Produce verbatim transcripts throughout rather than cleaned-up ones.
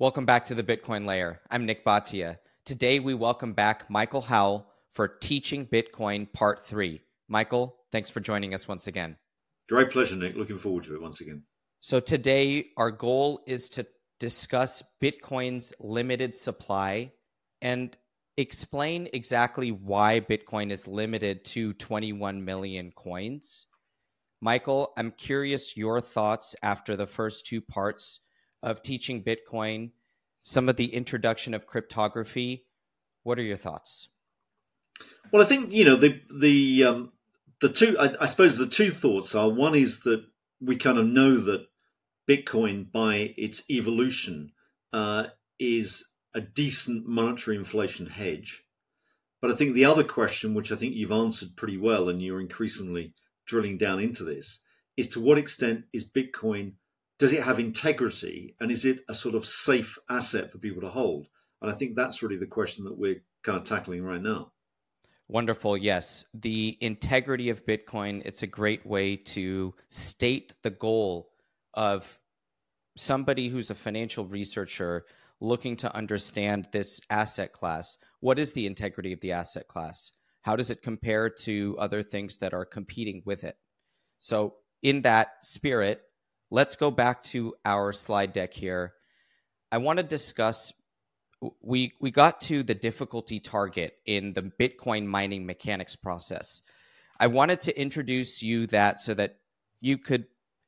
Welcome back to the Bitcoin Layer. I'm Nick Bhatia. Today we welcome back Michael Howell for Teaching Bitcoin Part three. Michael, thanks for joining us once again. Great pleasure, Nick. Looking forward to it once again. So today our goal is to discuss Bitcoin's limited supply and explain exactly why Bitcoin is limited to twenty-one million coins. Michael, I'm curious your thoughts after the first two parts of Teaching Bitcoin, some of the introduction of cryptography. What are your thoughts? Well, I think, you know, the the um, the two, I, I suppose the two thoughts are, one is that we kind of know that Bitcoin, by its evolution, uh, is a decent monetary inflation hedge. But I think the other question, which I think you've answered pretty well, and you're increasingly drilling down into this, is to what extent is Bitcoin, does it have integrity, and is it a sort of safe asset for people to hold? And I think that's really the question that we're kind of tackling right now. Wonderful. Yes. The integrity of Bitcoin, it's a great way to state the goal of somebody who's a financial researcher looking to understand this asset class. What is the integrity of the asset class? How does it compare to other things that are competing with it? So in that spirit, let's go back to our slide deck here. I want to discuss, we, we got to the difficulty target in the Bitcoin mining mechanics process. I wanted to introduce you that so that you could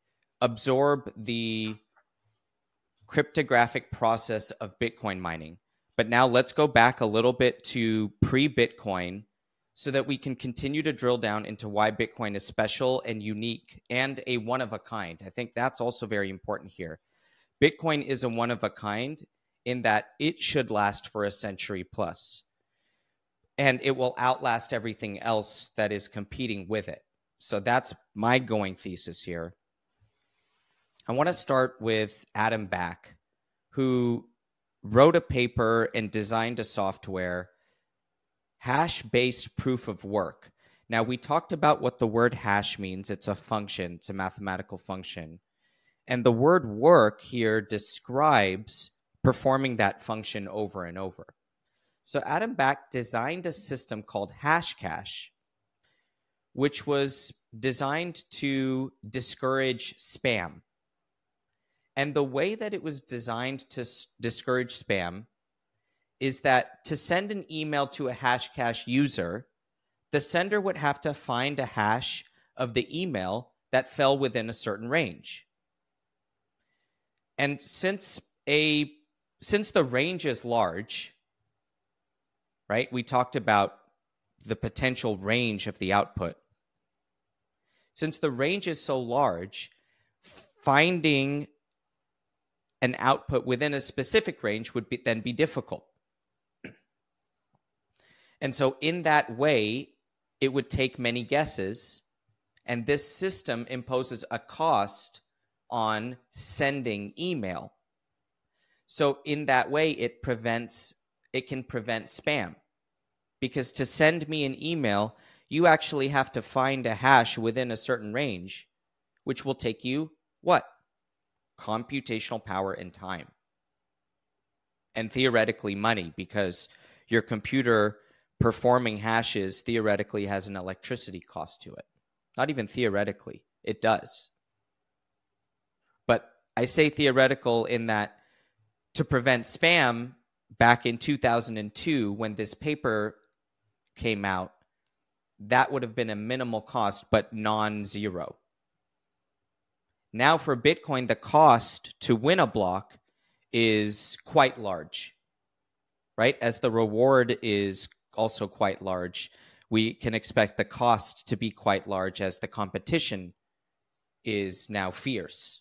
absorb the cryptographic process of Bitcoin mining. But now let's go back a little bit to pre-Bitcoin so that we can continue to drill down into why Bitcoin is special and unique and a one-of-a-kind. I think that's also very important here. Bitcoin is a one-of-a-kind in that it should last for a century plus, and it will outlast everything else that is competing with it. So that's my going thesis here. I want to start with Adam Back, who wrote a paper and designed a software, hash-based proof of work. Now, we talked about what the word hash means. It's a function. It's a mathematical function. And the word work here describes performing that function over and over. So Adam Back designed a system called Hashcash, which was designed to discourage spam. And the way that it was designed to s- discourage spam is that to send an email to a Hashcash user, the sender would have to find a hash of the email that fell within a certain range. And since a since the range is large, right? We talked about the potential range of the output. Since the range is so large, finding an output within a specific range would be, then be difficult. And so in that way, it would take many guesses, and this system imposes a cost on sending email. So in that way, it prevents, it can prevent spam. Because to send me an email, you actually have to find a hash within a certain range, which will take you what? Computational power and time. And theoretically money, because your computer performing hashes theoretically has an electricity cost to it. Not even theoretically, it does. But I say theoretical in that to prevent spam, back in two thousand two, when this paper came out, that would have been a minimal cost, but non-zero. Now for Bitcoin, the cost to win a block is quite large, right? As the reward is also quite large, we can expect the cost to be quite large as the competition is now fierce,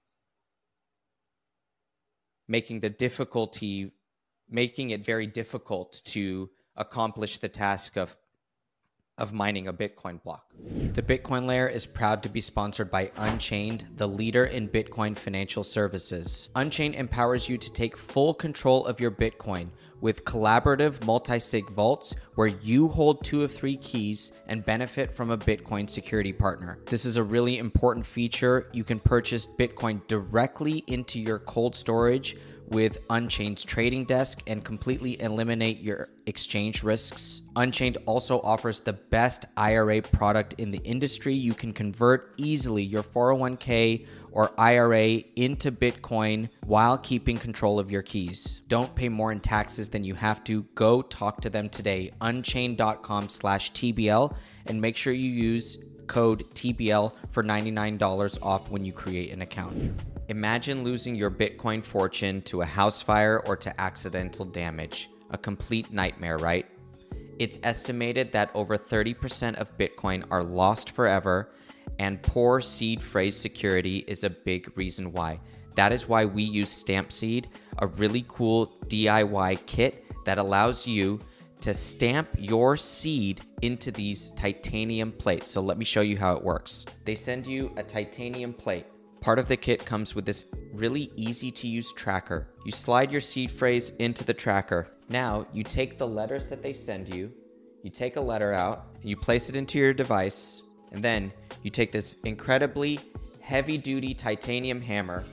making the difficulty, making it very difficult to accomplish the task of of mining a Bitcoin block. The Bitcoin Layer is proud to be sponsored by Unchained, the leader in Bitcoin financial services. Unchained empowers you to take full control of your Bitcoin with collaborative multi-sig vaults where you hold two of three keys and benefit from a Bitcoin security partner. This is a really important feature. You can purchase Bitcoin directly into your cold storage with Unchained's trading desk and completely eliminate your exchange risks. Unchained also offers the best I R A product in the industry. You can convert easily your four oh one k or I R A into Bitcoin while keeping control of your keys. Don't pay more in taxes than you have to. Go talk to them today, unchained.com slash TBL, and make sure you use code T B L for ninety-nine dollars off when you create an account. Imagine losing your Bitcoin fortune to a house fire or to accidental damage. A complete nightmare, right? It's estimated that over thirty percent of Bitcoin are lost forever, and poor seed phrase security is a big reason why. That is why we use Stampseed, a really cool D I Y kit that allows you to stamp your seed into these titanium plates. So let me show you how it works. They send you a titanium plate. Part of the kit comes with this really easy to use tracker. You slide your seed phrase into the tracker. Now you take the letters that they send you, you take a letter out, you place it into your device, and then you take this incredibly heavy duty titanium hammer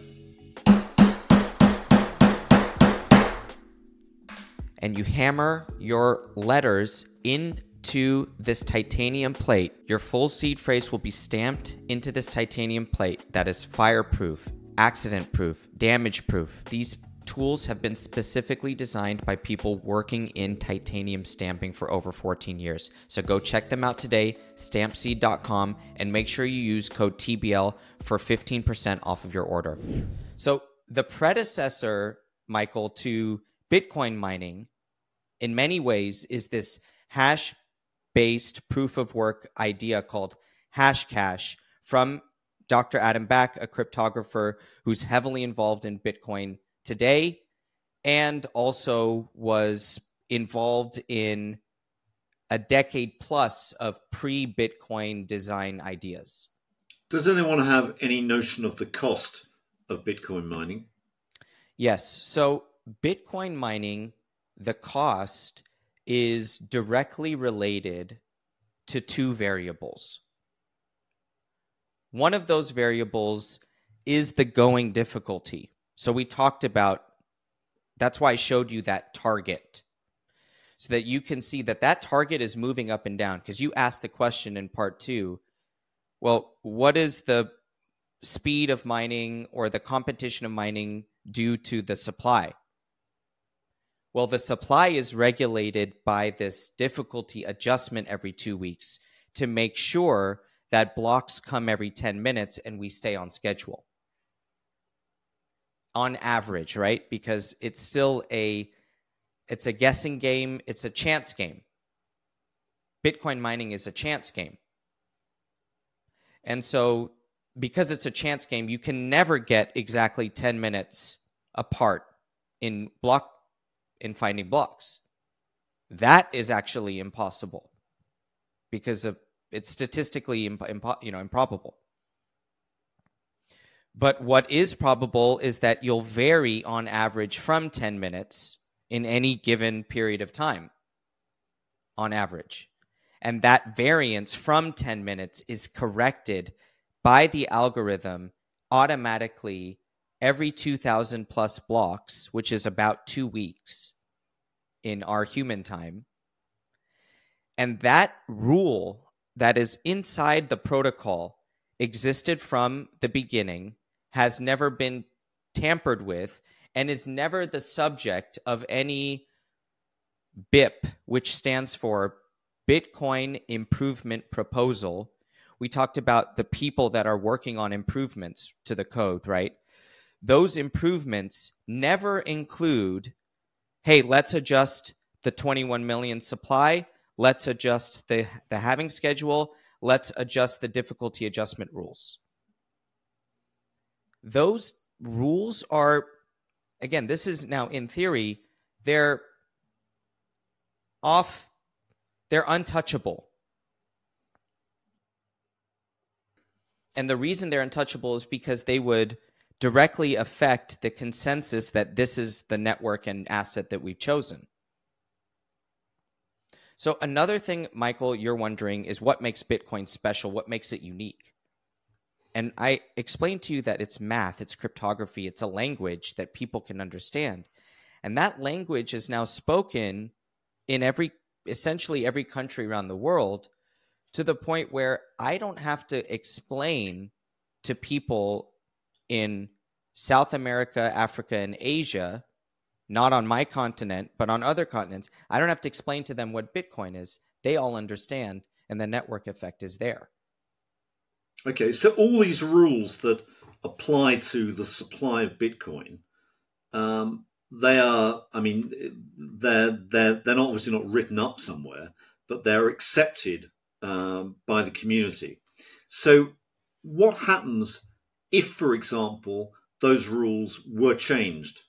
and you hammer your letters into this titanium plate. Your full seed phrase will be stamped into this titanium plate that is fireproof, accident-proof, damage-proof. These tools have been specifically designed by people working in titanium stamping for over fourteen years. So go check them out today, stampseed dot com, and make sure you use code T B L for fifteen percent off of your order. So the predecessor, Michael, to Bitcoin mining, in many ways, is this hash-based proof-of-work idea called Hashcash from Doctor Adam Back, a cryptographer who's heavily involved in Bitcoin today and also was involved in a decade plus of pre-Bitcoin design ideas. Does anyone have any notion of the cost of Bitcoin mining? Yes. So Bitcoin mining, the cost is directly related to two variables. One of those variables is the going difficulty. So we talked about, that's why I showed you that target, so that you can see that that target is moving up and down. Because you asked the question in part two, well, what is the speed of mining or the competition of mining due to the supply? Well, the supply is regulated by this difficulty adjustment every two weeks to make sure that blocks come every ten minutes and we stay on schedule. On average, right? Because it's still a, it's a guessing game. It's a chance game. Bitcoin mining is a chance game. And so because it's a chance game, you can never get exactly ten minutes apart in block, in finding blocks. That is actually impossible because of, it's statistically imp, impo, you know, improbable. But what is probable is that you'll vary on average from ten minutes in any given period of time, on average. And that variance from ten minutes is corrected by the algorithm automatically every two thousand plus blocks, which is about two weeks in our human time. And that rule that is inside the protocol existed from the beginning, has never been tampered with, and is never the subject of any B I P, which stands for Bitcoin Improvement Proposal. We talked about the people that are working on improvements to the code, right? Those improvements never include, hey, let's adjust the twenty-one million supply, let's adjust the, the halving schedule, let's adjust the difficulty adjustment rules. Those rules are, again, this is now in theory, they're off, they're untouchable. And the reason they're untouchable is because they would directly affect the consensus that this is the network and asset that we've chosen. So another thing, Michael, you're wondering is what makes Bitcoin special? What makes it unique? And I explained to you that it's math, it's cryptography, it's a language that people can understand. And that language is now spoken in every, essentially every country around the world, to the point where I don't have to explain to people in South America, Africa, and Asia, not on my continent, but on other continents. I don't have to explain to them what Bitcoin is. They all understand, and the network effect is there. Okay, so all these rules that apply to the supply of Bitcoin, um, they are, I mean, they're, they're, they're not obviously not written up somewhere, but they're accepted um, by the community. So what happens if, for example, those rules were changed?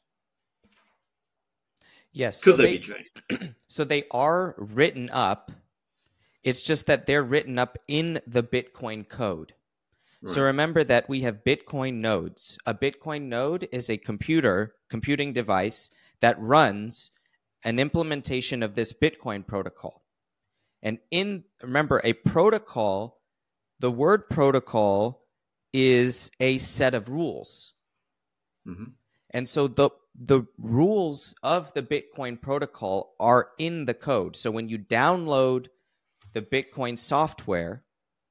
Yes. Could so they, they be changed? So they are written up. It's just that they're written up in the Bitcoin code. Right. So remember that we have Bitcoin nodes. A Bitcoin node is a computer, computing device that runs an implementation of this Bitcoin protocol. And in, remember, a protocol, the word protocol is a set of rules. Mm-hmm. And so the the rules of the Bitcoin protocol are in the code. So when you download the Bitcoin software,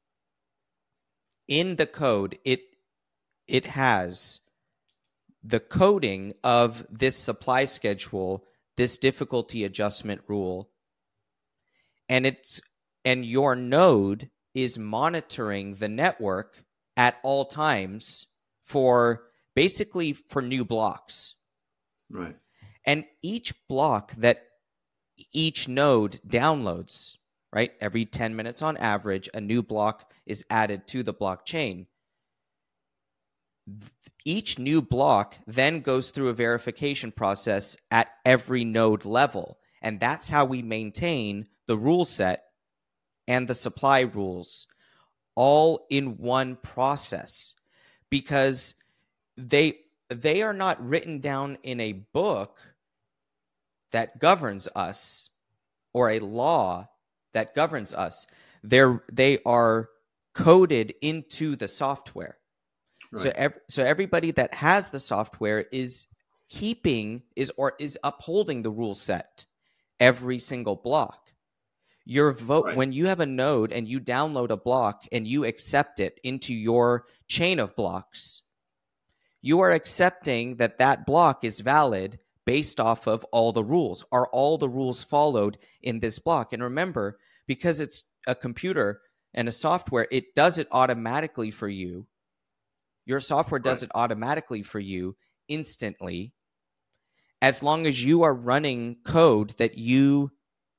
in the code, it it has the coding of this supply schedule, this difficulty adjustment rule, and it's and your node is monitoring the network at all times for basically for new blocks. Right. And each block that each node downloads, right? Every ten minutes on average, a new block is added to the blockchain. Each new block then goes through a verification process at every node level. And that's how we maintain the rule set and the supply rules all in one process, because they they are not written down in a book that governs us or a law that governs us. They're, they are coded into the software. Right. So, ev- so everybody that has the software is keeping is or is upholding the rule set every single block. Your vote right. When you have a node and you download a block and you accept it into your chain of blocks, you are accepting that that block is valid based off of all the rules. Are all the rules followed in this block? And remember, because it's a computer and a software, it does it automatically for you. Your software does right. it automatically for you instantly, as long as you are running code that you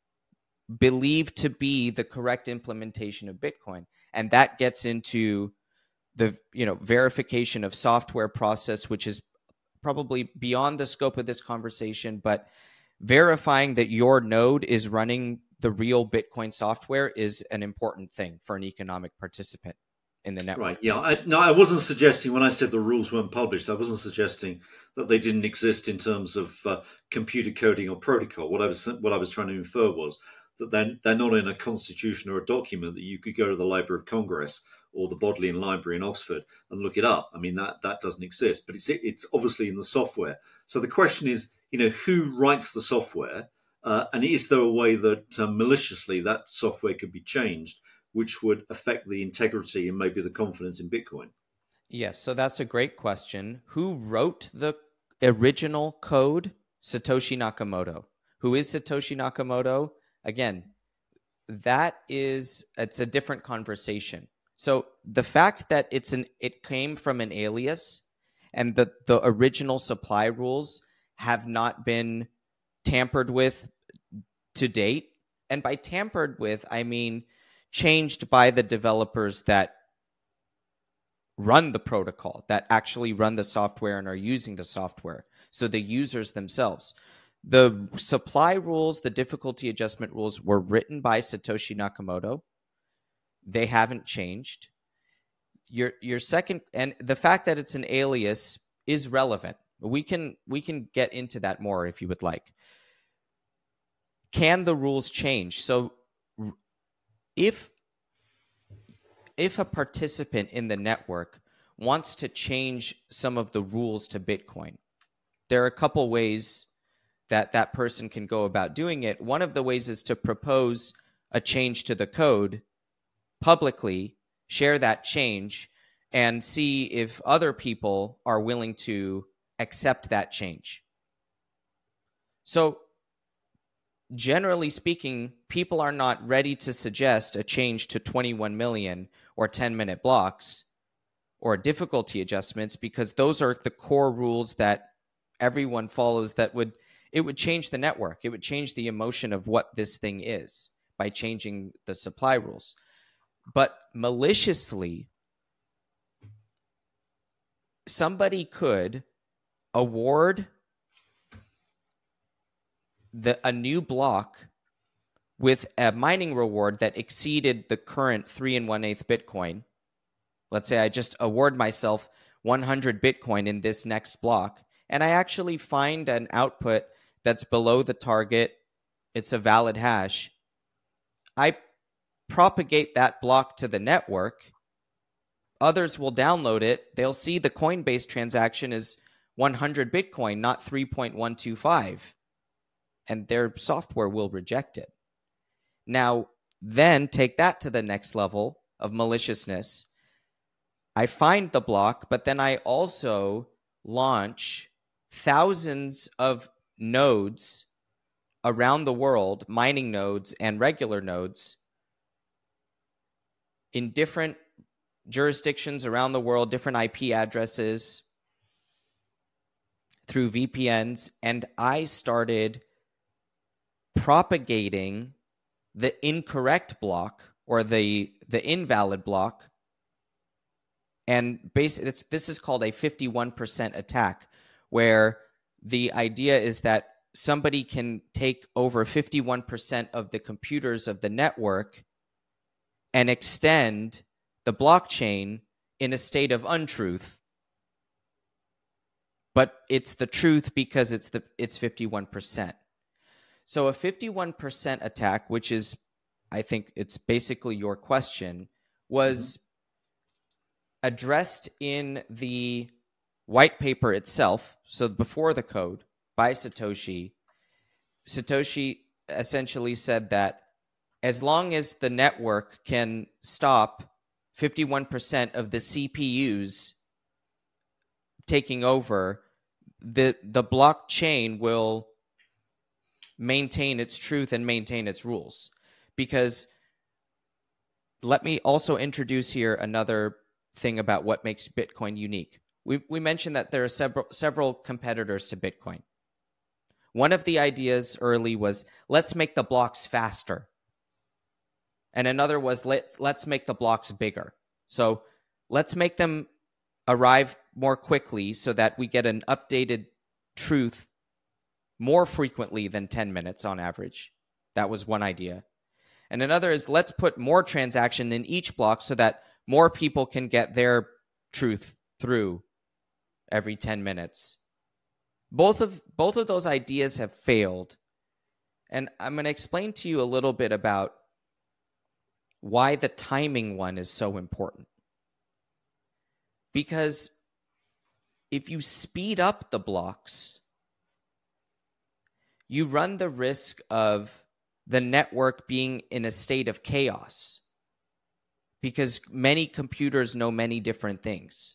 believe to be the correct implementation of Bitcoin. And that gets into the you know verification of software process, which is probably beyond the scope of this conversation, but verifying that your node is running the real Bitcoin software is an important thing for an economic participant in the network. Right. Yeah. I, no, I wasn't suggesting when I said the rules weren't published, I wasn't suggesting that they didn't exist in terms of uh, computer coding or protocol. What I was what I was trying to infer was that they're, they're not in a constitution or a document that you could go to the Library of Congress or the Bodleian Library in Oxford and look it up. I mean, that, that doesn't exist, but it's it's obviously in the software. So the question is, you know, who writes the software? Uh, and is there a way that uh, maliciously that software could be changed, which would affect the integrity and maybe the confidence in Bitcoin? Yes, so that's a great question. Who wrote the original code? Satoshi Nakamoto. Who is Satoshi Nakamoto? Again, that is, it's a different conversation. So the fact that it's an it came from an alias and the, the original supply rules have not been tampered with to date. And by tampered with, I mean changed by the developers that run the protocol, that actually run the software and are using the software. So the users themselves. The supply rules, the difficulty adjustment rules were written by Satoshi Nakamoto. They haven't changed. Your your second, and the fact that it's an alias is relevant. We can we can get into that more if you would like. Can the rules change? So if if a participant in the network wants to change some of the rules to Bitcoin, there are a couple ways that that person can go about doing it. One of the ways is to propose a change to the code publicly, share that change, and see if other people are willing to accept that change. So, generally speaking, people are not ready to suggest a change to twenty-one million or ten-minute blocks or difficulty adjustments, because those are the core rules that everyone follows that would, it would change the network. It would change the emotion of what this thing is by changing the supply rules. But maliciously, somebody could award the a new block with a mining reward that exceeded the current three and one eighth Bitcoin. Let's say I just award myself one hundred Bitcoin in this next block, and I actually find an output that's below the target. It's a valid hash. I propagate that block to the network. Others will download it. They'll see the Coinbase transaction is one hundred Bitcoin, not three point one two five. And their software will reject it. Now, then take that to the next level of maliciousness. I find the block, but then I also launch thousands of nodes around the world, mining nodes and regular nodes, in different jurisdictions around the world, different I P addresses, through V P Ns, and I started propagating the incorrect block or the the invalid block. And basically, it's, this is called a fifty-one percent attack, where the idea is that somebody can take over fifty-one percent of the computers of the network and extend the blockchain in a state of untruth. But it's the truth because it's the it's fifty-one percent. So a fifty-one percent attack, which is, I think it's basically your question, was mm-hmm. addressed in the white paper itself, so before the code, by Satoshi. Satoshi essentially said that as long as the network can stop fifty-one percent of the C P Us taking over, the the blockchain will maintain its truth and maintain its rules. Because let me also introduce here another thing about what makes Bitcoin unique. We we mentioned that there are several several competitors to Bitcoin. One of the ideas early was, let's make the blocks faster. And another was, let's let's make the blocks bigger. So let's make them arrive more quickly so that we get an updated truth more frequently than ten minutes on average. That was one idea. And another is, let's put more transaction in each block so that more people can get their truth through every ten minutes. Both of both of those ideas have failed. And I'm going to explain to you a little bit about why the timing one is so important. Because if you speed up the blocks, you run the risk of the network being in a state of chaos, because many computers know many different things.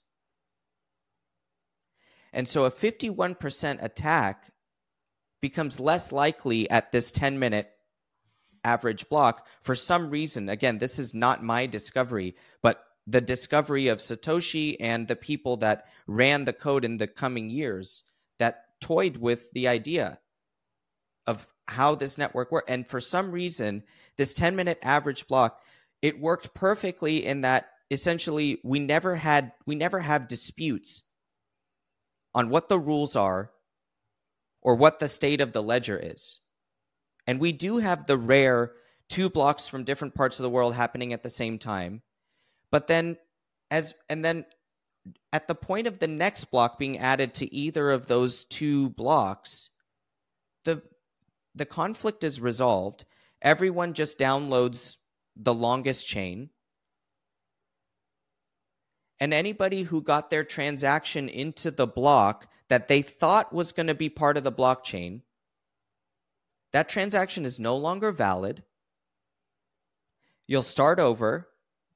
And so a fifty-one percent attack becomes less likely at this ten-minute average block for some reason. Again, this is not my discovery, but the discovery of Satoshi and the people that ran the code in the coming years that toyed with the idea of how this network worked. And for some reason, this ten-minute average block, it worked perfectly in that essentially we never had we never have disputes on what the rules are or what the state of the ledger is. And we do have the rare two blocks from different parts of the world happening at the same time. But then as and then at the point of the next block being added to either of those two blocks, the the conflict is resolved. Everyone just downloads the longest chain. And anybody who got their transaction into the block that they thought was going to be part of the blockchain, that transaction is no longer valid. You'll start over.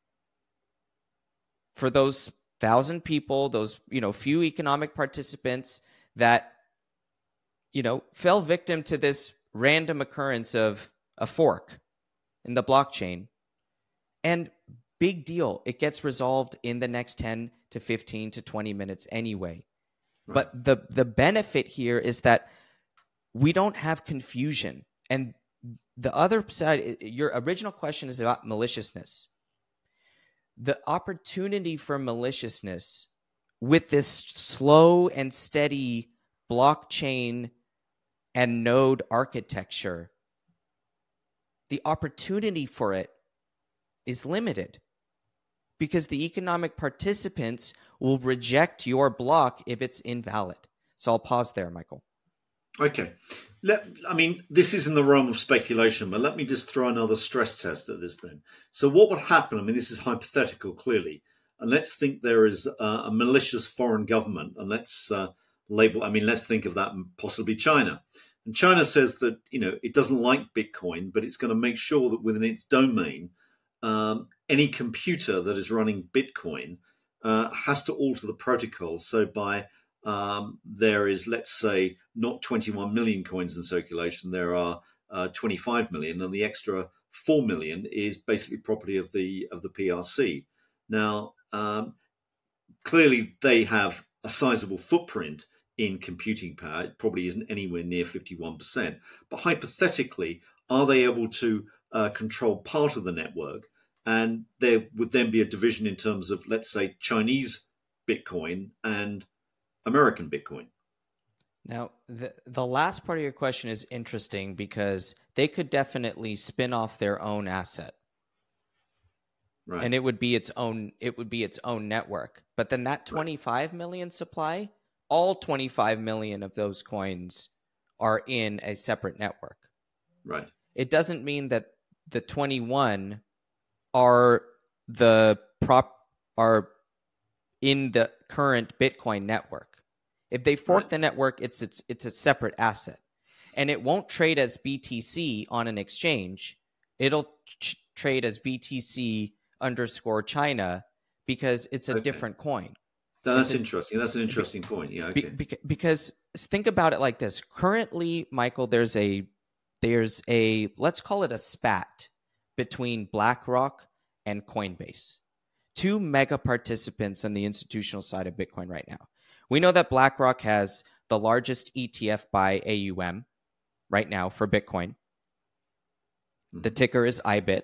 For those thousand people, those, you know, few economic participants that, you know, fell victim to this random occurrence of a fork in the blockchain. And big deal, it gets resolved in the next ten to fifteen to twenty minutes anyway. Right. But the the benefit here is that we don't have confusion. And the other side, your original question is about maliciousness. The opportunity for maliciousness with this slow and steady blockchain and node architecture, the opportunity for it is limited because the economic participants will reject your block if it's invalid. So I'll pause there, Michael. Okay. Let, I mean, this is in the realm of speculation, but let me just throw another stress test at this then. So what would happen? I mean, this is hypothetical, clearly. And let's think there is a, a malicious foreign government. And let's uh, label, I mean, let's think of that possibly China. And China says that, you know, it doesn't like Bitcoin, but it's going to make sure that within its domain, um, any computer that is running Bitcoin uh, has to alter the protocol. So by Um, there is, let's say, not twenty-one million coins in circulation. There are uh, twenty-five million, and the extra four million is basically property of the of the P R C. Now, um, clearly, they have a sizable footprint in computing power. It probably isn't anywhere near fifty-one percent. But hypothetically, are they able to uh, control part of the network? And there would then be a division in terms of, let's say, Chinese Bitcoin and American Bitcoin. Now, the the last part of your question is interesting because they could definitely spin off their own asset. Right. And it would be its own it would be its own network. But then that twenty-five million supply, all twenty-five million of those coins are in a separate network. Right. It doesn't mean that the twenty-one are the prop are in the current Bitcoin network. If they fork right. the network, it's it's it's a separate asset, and it won't trade as B T C on an exchange. It'll ch- trade as B T C underscore China because it's a okay. different coin. That's a, interesting. That's an interesting point. Yeah. Okay. Be, because think about it like this. Currently, Michael, there's a there's a let's call it a spat between BlackRock and Coinbase. Two mega participants on the institutional side of Bitcoin right now. We know that BlackRock has the largest E T F by A U M right now for Bitcoin. Mm-hmm. The ticker is I B I T.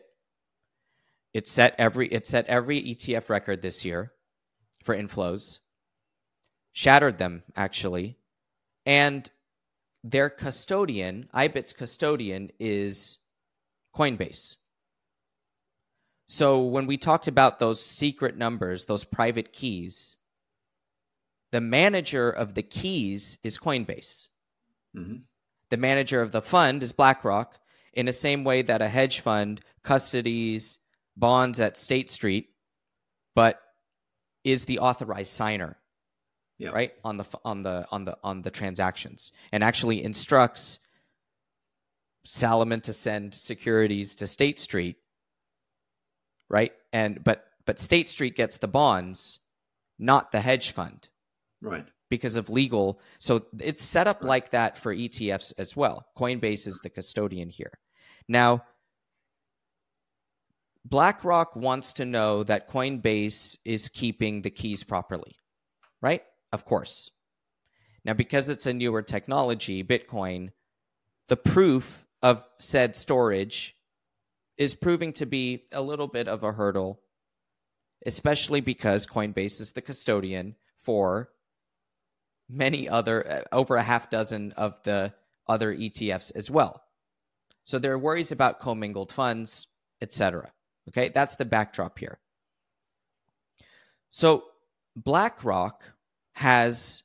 It set every it set every E T F record this year for inflows. Shattered them, actually. And their custodian, I B I T's custodian, is Coinbase. So when we talked about those secret numbers, those private keys, the manager of the keys is Coinbase. Mm-hmm. The manager of the fund is BlackRock, in the same way that a hedge fund custodies bonds at State Street, but is the authorized signer, yeah. right on the on the on the on the transactions, and actually instructs Salomon to send securities to State Street, right? And but but State Street gets the bonds, not the hedge fund. Right. Because of legal. So it's set up right. like that for E T Fs as well. Coinbase is the custodian here. Now, BlackRock wants to know that Coinbase is keeping the keys properly, right? Of course. Now, because it's a newer technology, Bitcoin, the proof of said storage is proving to be a little bit of a hurdle, especially because Coinbase is the custodian for many other, uh, over a half dozen of the other E T Fs as well. So there are worries about commingled funds, et cetera. Okay, that's the backdrop here. So BlackRock has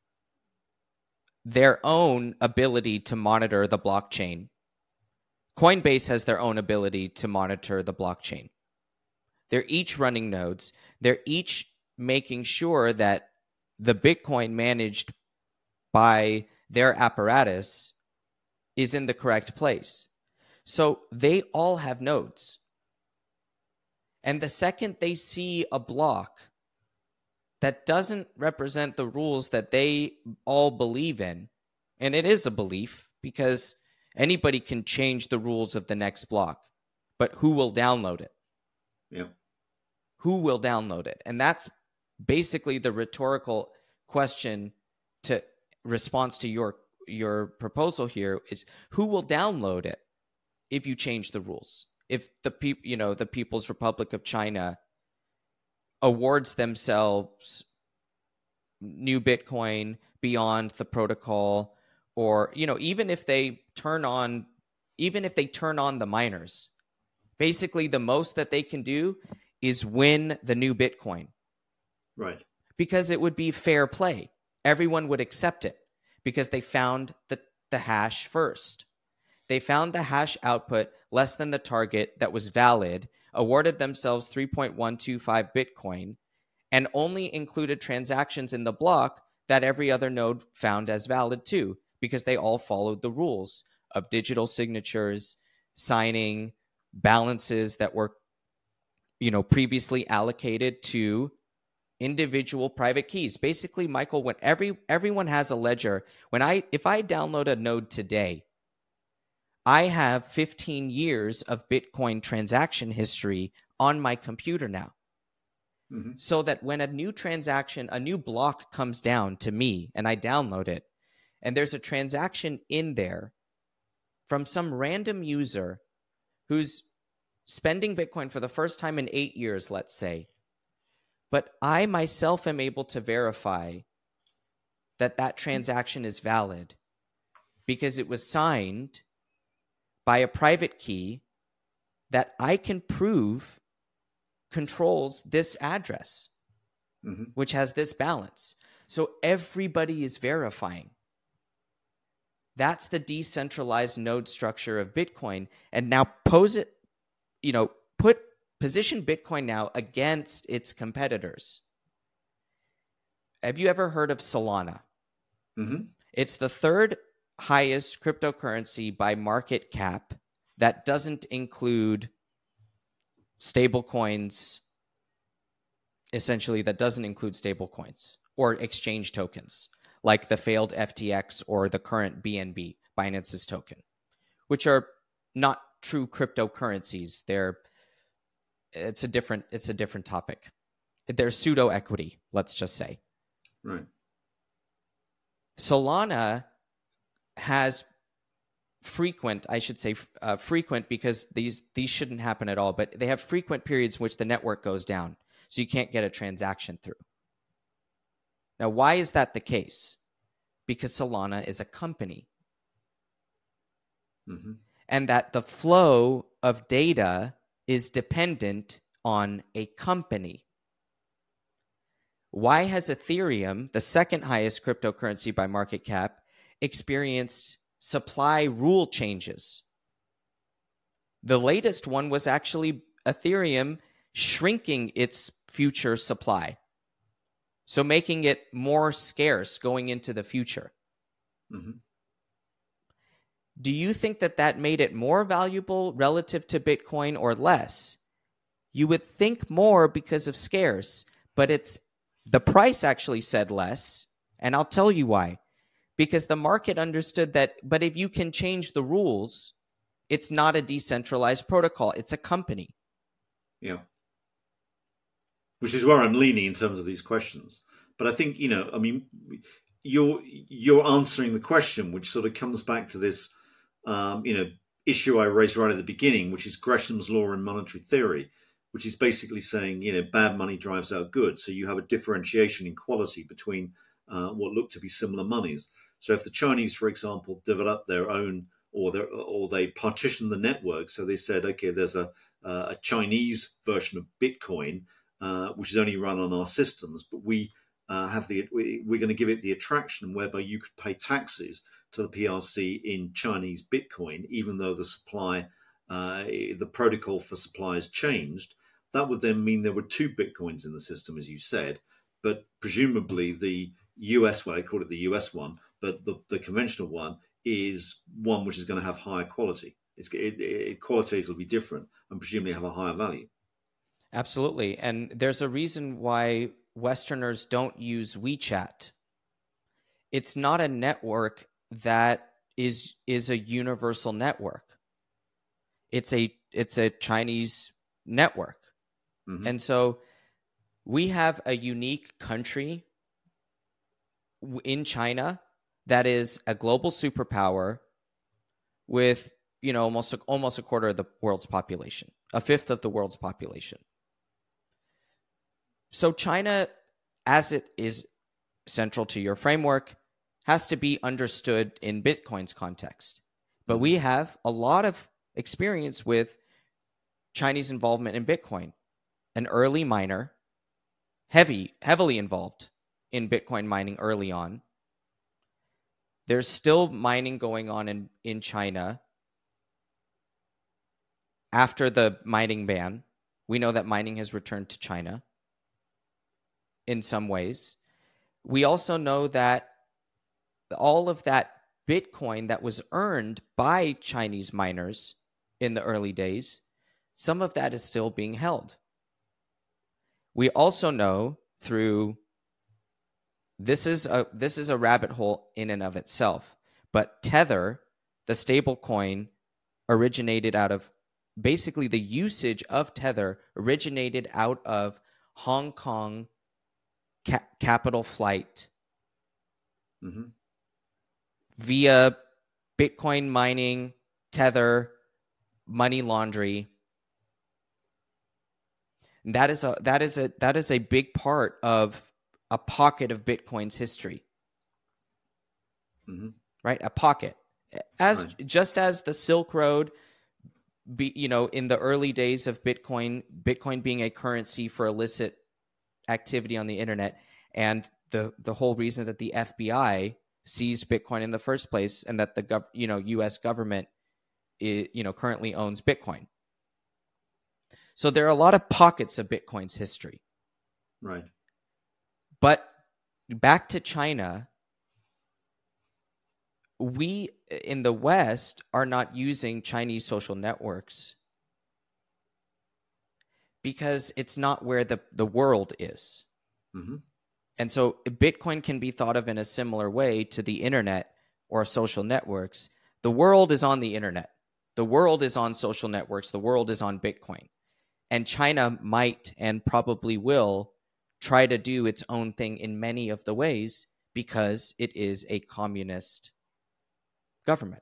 their own ability to monitor the blockchain. Coinbase has their own ability to monitor the blockchain. They're each running nodes. They're each making sure that the Bitcoin managed by their apparatus is in the correct place. So they all have nodes. And the second they see a block that doesn't represent the rules that they all believe in, and it is a belief because anybody can change the rules of the next block, but who will download it? Yeah. Who will download it? And that's basically the rhetorical question to response to your your proposal here is who will download it if you change the rules? If the people, you know, the People's Republic of China awards themselves new Bitcoin beyond the protocol, or, you know, even if they turn on, even if they turn on the miners, basically the most that they can do is win the new Bitcoin. Right. Because it would be fair play. Everyone would accept it because they found the, the hash first. They found the hash output less than the target that was valid, awarded themselves three point one two five Bitcoin, and only included transactions in the block that every other node found as valid too, because they all followed the rules of digital signatures, signing, balances that were, you know, previously allocated to individual private keys. Basically, Michael, when every everyone has a ledger, when I if I download a node today, I have fifteen years of Bitcoin transaction history on my computer now. Mm-hmm. So that when a new transaction, a new block comes down to me and I download it, and there's a transaction in there from some random user who's spending Bitcoin for the first time in eight years, let's say, but I myself am able to verify that that transaction is valid because it was signed by a private key that I can prove controls this address, mm-hmm. which has this balance. So everybody is verifying. That's the decentralized node structure of Bitcoin. And now pose it, you know, put position Bitcoin now against its competitors. Have you ever heard of Solana? Mm-hmm. It's the third highest cryptocurrency by market cap that doesn't include stable coins, essentially that doesn't include stable coins or exchange tokens like the failed F T X or the current B N B, Binance's token, which are not true cryptocurrencies. They're it's a different it's a different topic. They're pseudo equity, let's just say. Right. Solana has frequent, I should say uh, frequent because these these shouldn't happen at all, but they have frequent periods in which the network goes down, so you can't get a transaction through. Now, why is that the case? Because Solana is a company. Mm-hmm. And that the flow of data is dependent on a company. Why has Ethereum, the second highest cryptocurrency by market cap, experienced supply rule changes? The latest one was actually Ethereum shrinking its future supply, so making it more scarce going into the future. Mm-hmm. Do you think that that made it more valuable relative to Bitcoin or less? You would think more because of scarce, but it's the price actually said less, and I'll tell you why. Because the market understood that, but if you can change the rules, it's not a decentralized protocol, it's a company. Yeah. Which is where I'm leaning in terms of these questions. But I think, you know, I mean, you're you're answering the question, which sort of comes back to this, um, you know, issue I raised right at the beginning, which is Gresham's law in monetary theory, which is basically saying, you know, bad money drives out good. So you have a differentiation in quality between uh, what look to be similar monies. So if the Chinese, for example, develop their own, or they or they partition the network, so they said, okay, there's a a Chinese version of Bitcoin, uh, which is only run on our systems, but we uh, have the we, we're going to give it the attraction whereby you could pay taxes to the P R C in Chinese Bitcoin, even though the supply, uh, the protocol for supply has changed. that would then mean there were two Bitcoins in the system, as you said, but presumably the U S one, I call it the U S one, but the, the conventional one is one which is going to have higher quality. It's, it, it, qualities will be different and presumably have a higher value. Absolutely. And there's a reason why Westerners don't use WeChat. It's not a network that is is a universal network. It's a it's a Chinese network. Mm-hmm. And so we have a unique country in China that is a global superpower with, you know, almost a, almost a quarter of the world's population, a fifth of the world's population. So China, as it is central to your framework, has to be understood in Bitcoin's context. But we have a lot of experience with Chinese involvement in Bitcoin. An early miner, heavy, heavily involved in Bitcoin mining early on. There's still mining going on in, in China after the mining ban. We know that mining has returned to China in some ways. We also know that all of that Bitcoin that was earned by Chinese miners in the early days, some of that is still being held. We also know through this is a this is a rabbit hole in and of itself, but Tether, the stable coin, originated out of basically the usage of Tether originated out of Hong Kong ca- capital flight mm-hmm. via Bitcoin mining, Tether, money laundry. And that is a that is a that is a big part of a pocket of Bitcoin's history. Mm-hmm. Right? A pocket. As right. Just as the Silk Road, be, you know, in the early days of Bitcoin, Bitcoin being a currency for illicit activity on the internet, and the the whole reason that the F B I seized Bitcoin in the first place, and that the gov, you know U S government is, you know currently owns Bitcoin. So there are a lot of pockets of Bitcoin's history. Right. But back to China, we in the West are not using Chinese social networks because it's not where the, the world is. Mm-hmm. And so Bitcoin can be thought of in a similar way to the internet or social networks. The world is on the internet. The world is on social networks. The world is on Bitcoin. And China might and probably will try to do its own thing in many of the ways because it is a communist government.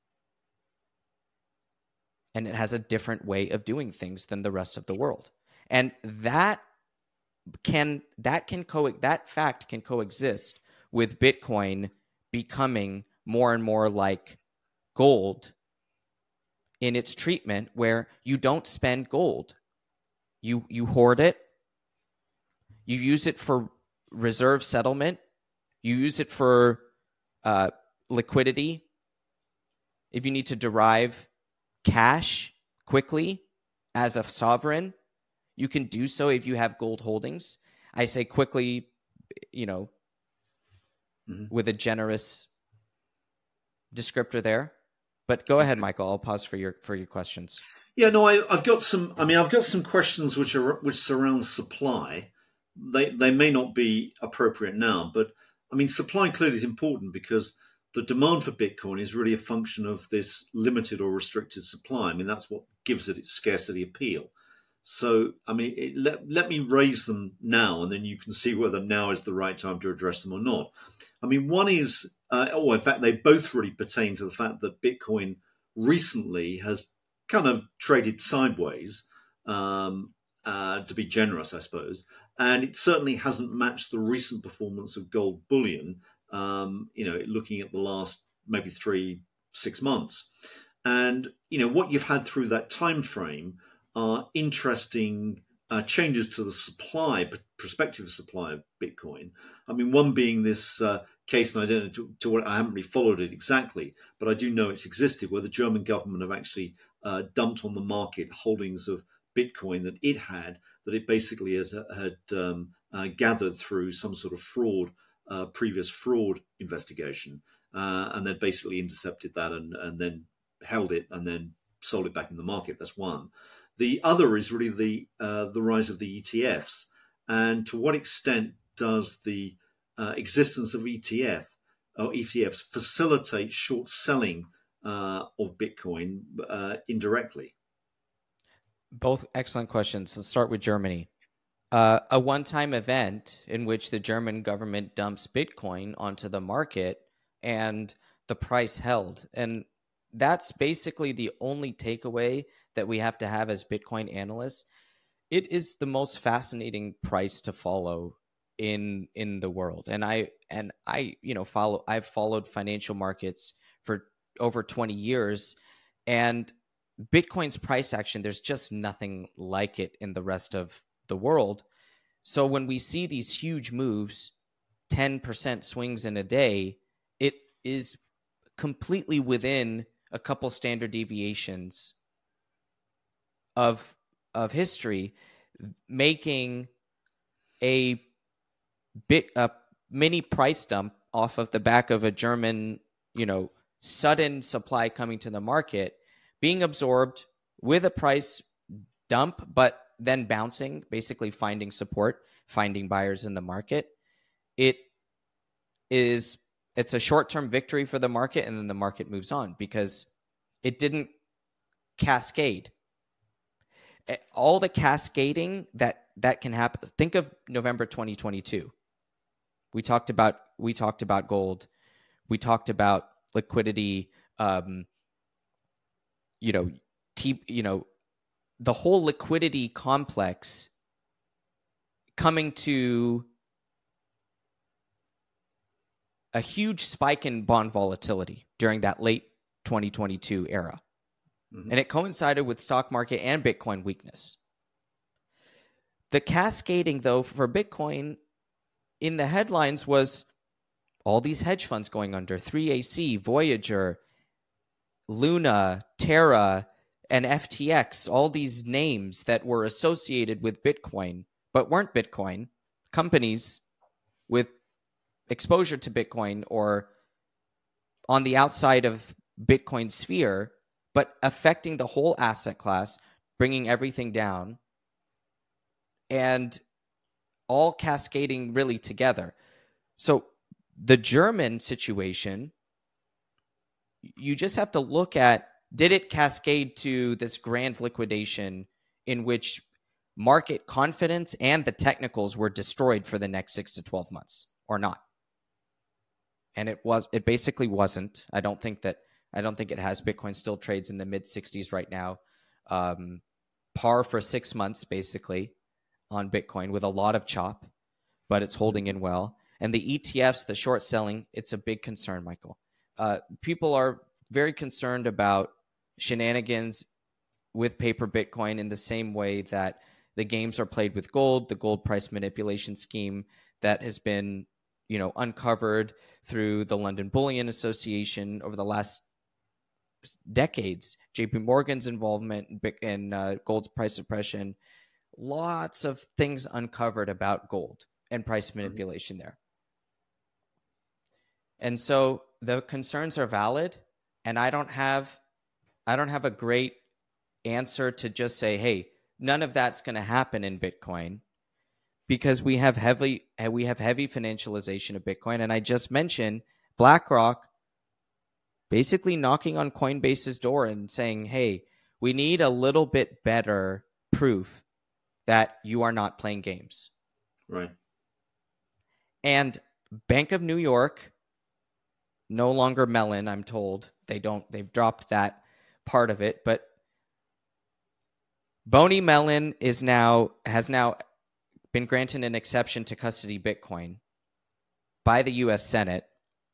And it has a different way of doing things than the rest of the world. And that can that can co that fact can coexist with Bitcoin becoming more and more like gold in its treatment, where you don't spend gold. You you hoard it. You use it for reserve settlement. You use it for uh, liquidity. If you need to derive cash quickly as a sovereign, you can do so if you have gold holdings. I say quickly, you know, mm-hmm. with a generous descriptor there. But go ahead, Michael. I'll pause for your for your questions. Yeah, no, I, I've got some. I mean, I've got some questions which are which surround supply. They they may not be appropriate now, but I mean, supply clearly is important because the demand for Bitcoin is really a function of this limited or restricted supply. I mean, that's what gives it its scarcity appeal. So, I mean, it, let let me raise them now, and then you can see whether now is the right time to address them or not. I mean, one is, uh, oh, in fact, they both really pertain to the fact that Bitcoin recently has kind of traded sideways, um, uh, to be generous, I suppose. And it certainly hasn't matched the recent performance of gold bullion, um, you know, looking at the last maybe three, six months. And, you know, what you've had through that time frame are interesting uh, changes to the supply, prospective supply of Bitcoin. I mean, one being this uh, case, and I don't know to, to what I haven't really followed it exactly, but I do know it's existed, where the German government have actually uh, dumped on the market holdings of Bitcoin that it had, that it basically had, had um, uh, gathered through some sort of fraud, uh, previous fraud investigation, uh, and then basically intercepted that and, and then held it and then sold it back in the market. That's one. The other is really the uh, the rise of the E T Fs, and to what extent does the uh, existence of E T F or E T Fs facilitate short selling uh, of Bitcoin uh, indirectly? Both excellent questions. Let's start with Germany. Uh, a one-time event in which the German government dumps Bitcoin onto the market and the price held. And that's basically the only takeaway that we have to have as Bitcoin analysts. It is the most fascinating price to follow in in the world. And I and I, you know, follow I've followed financial markets for over twenty years, and Bitcoin's price action, there's just nothing like it in the rest of the world. So when we see these huge moves, ten percent swings in a day, it is completely within a couple standard deviations of of history, making a bit a mini price dump off of the back of a German, you know, sudden supply coming to the market, being absorbed with a price dump, but then bouncing, basically finding support, finding buyers in the market. It is, it's a short-term victory for the market, and then the market moves on because it didn't cascade. All the cascading that, that can happen. Think of November twenty twenty-two. We talked about, we talked about gold. We talked about liquidity, um, you know, T, you know, the whole liquidity complex coming to a huge spike in bond volatility during that late twenty twenty-two era. Mm-hmm. And it coincided with stock market and Bitcoin weakness. The cascading, though, for Bitcoin in the headlines was all these hedge funds going under, three A C, Voyager, Luna, Terra, and F T X, all these names that were associated with Bitcoin, but weren't Bitcoin, companies with exposure to Bitcoin or on the outside of Bitcoin sphere, but affecting the whole asset class, bringing everything down, and all cascading really together. So the German situation, you just have to look at, did it cascade to this grand liquidation in which market confidence and the technicals were destroyed for the next six to twelve months or not? And it was, it basically wasn't. I don't think that, I don't think it has. Bitcoin still trades in the mid sixties right now. Um, par for six months, basically, on Bitcoin with a lot of chop, but it's holding in well. And the E T Fs, the short selling, it's a big concern, Michael. Uh, people are very concerned about shenanigans with paper Bitcoin in the same way that the games are played with gold, the gold price manipulation scheme that has been, you know, uncovered through the London Bullion Association over the last decades, J P Morgan's involvement in uh, gold's price suppression, lots of things uncovered about gold and price manipulation there. And so the concerns are valid, and I don't have I don't have a great answer to just say, hey, none of that's going to happen in Bitcoin, because we have heavy we have heavy financialization of Bitcoin. And I just mentioned BlackRock basically knocking on Coinbase's door and saying, hey, we need a little bit better proof that you are not playing games. Right. And Bank of New York, no longer Mellon, I'm told. They don't, they've dropped that part of it, but Boney Mellon is now, has now been granted an exception to custody Bitcoin by the U S Senate.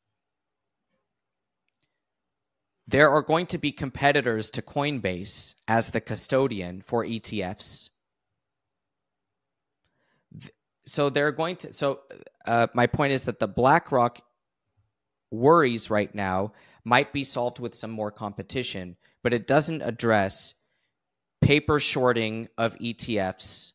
There are going to be competitors to Coinbase as the custodian for E T Fs. So they're going to, so uh, my point is that the BlackRock worries right now might be solved with some more competition, but it doesn't address paper shorting of E T Fs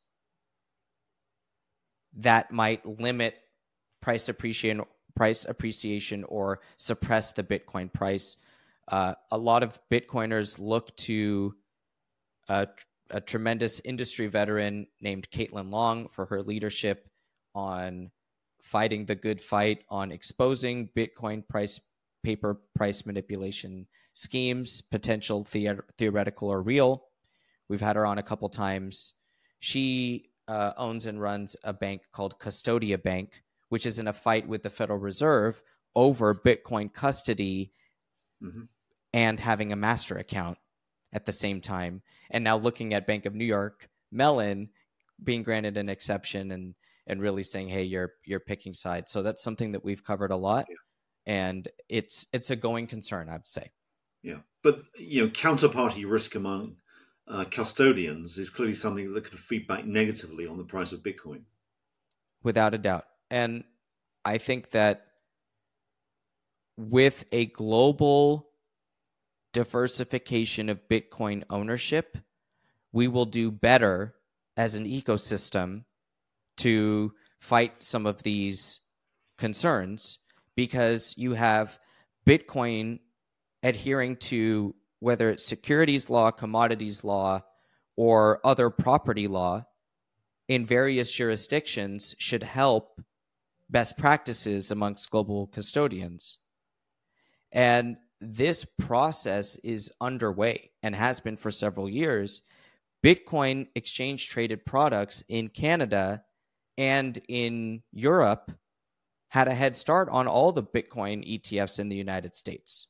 that might limit price appreciation, price appreciation or suppress the Bitcoin price. Uh, a lot of Bitcoiners look to a, a tremendous industry veteran named Caitlin Long for her leadership on fighting the good fight, on exposing Bitcoin price paper price manipulation schemes, potential the- theoretical or real. We've had her on a couple times. She uh, owns and runs a bank called Custodia Bank, which is in a fight with the Federal Reserve over Bitcoin custody mm-hmm. and having a master account at the same time. And now looking at Bank of New York, Mellon being granted an exception and and really saying, hey, you're you're picking sides. So that's something that we've covered a lot. Yeah. And it's it's a going concern, I'd say. Yeah. But, you know, counterparty risk among uh, custodians is clearly something that could feed back negatively on the price of Bitcoin. Without a doubt. And I think that with a global diversification of Bitcoin ownership, we will do better as an ecosystem to fight some of these concerns, because you have Bitcoin adhering to whether it's securities law, commodities law, or other property law in various jurisdictions should help best practices amongst global custodians. And this process is underway and has been for several years. Bitcoin exchange traded products in Canada and in Europe had a head start on all the Bitcoin E T Fs in the United States.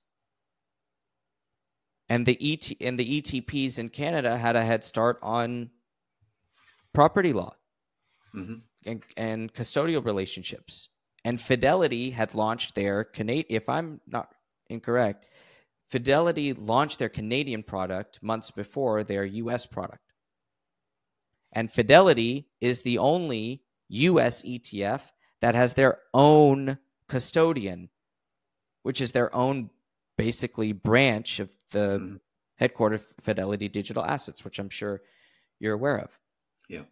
And the E T and the E T Ps in Canada had a head start on property law mm-hmm. and, and custodial relationships. And Fidelity had launched their Canadian, if I'm not incorrect, Fidelity launched their Canadian product months before their U S product. And Fidelity is the only U S E T F that has their own custodian, which is their own basically branch of the mm-hmm. headquarter Fidelity Digital Assets, which I'm sure you're aware of. Yeah.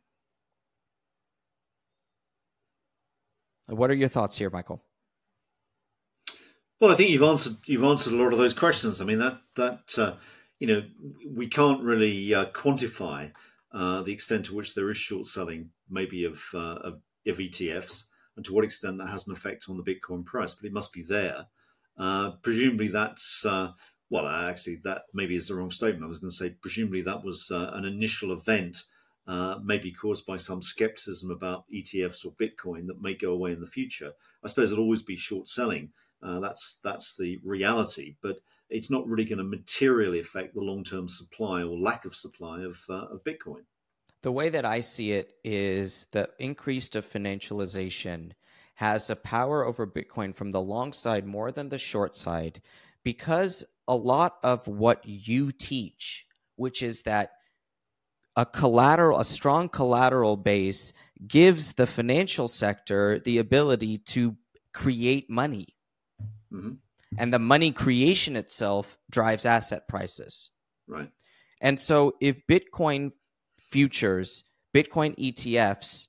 What are your thoughts here, Michael? Well, I think you've answered you've answered a lot of those questions. I mean, that that uh, you know, we can't really uh, quantify uh, the extent to which there is short selling, maybe of, uh, of of E T Fs, and to what extent that has an effect on the Bitcoin price. But it must be there. Uh, presumably, that's uh, well, actually, that maybe is the wrong statement. I was going to say presumably that was uh, an initial event, uh, maybe caused by some skepticism about E T Fs or Bitcoin that may go away in the future. I suppose it'll always be short selling. Uh, that's that's the reality, but it's not really going to materially affect the long-term supply or lack of supply of, uh, of Bitcoin. The way that I see it is the increase of financialization has a power over Bitcoin from the long side more than the short side, because a lot of what you teach, which is that a collateral, a strong collateral base gives the financial sector the ability to create money. Mm-hmm. And the money creation itself drives asset prices. Right. And so if Bitcoin futures, Bitcoin E T Fs,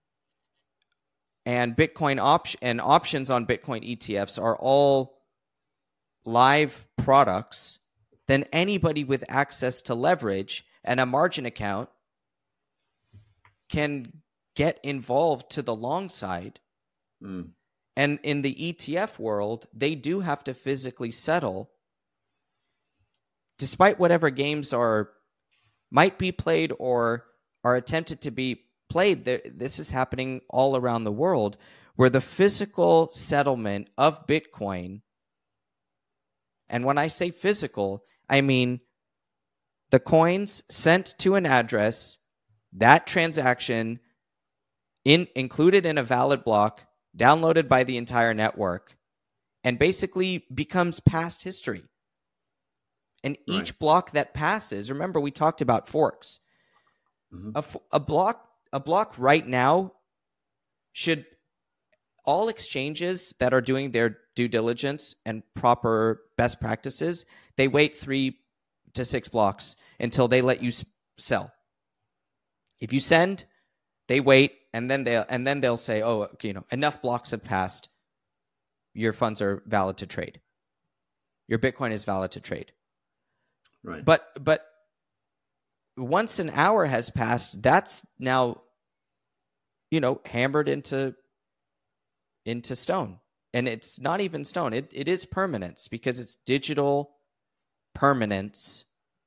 and Bitcoin op- and options on Bitcoin E T Fs are all live products, then anybody with access to leverage and a margin account can get involved to the long side. Mm. And in the E T F world, they do have to physically settle, despite whatever games are might be played or are attempted to be played. There, this is happening all around the world, where the physical settlement of Bitcoin, and when I say physical, I mean the coins sent to an address, that transaction in included in a valid block, downloaded by the entire network, and basically becomes past history. And each right. block that passes, remember we talked about forks. Mm-hmm. A, a block, a block right now should, all exchanges that are doing their due diligence and proper best practices, they wait three to six blocks until they let you sell. If you send, they wait, and then they'll and then they'll say, oh, you know, enough blocks have passed. Your funds are valid to trade. Your Bitcoin is valid to trade. Right. But but once an hour has passed, that's now, you know, hammered into into stone. And it's not even stone. It it is permanence, because it's digital permanence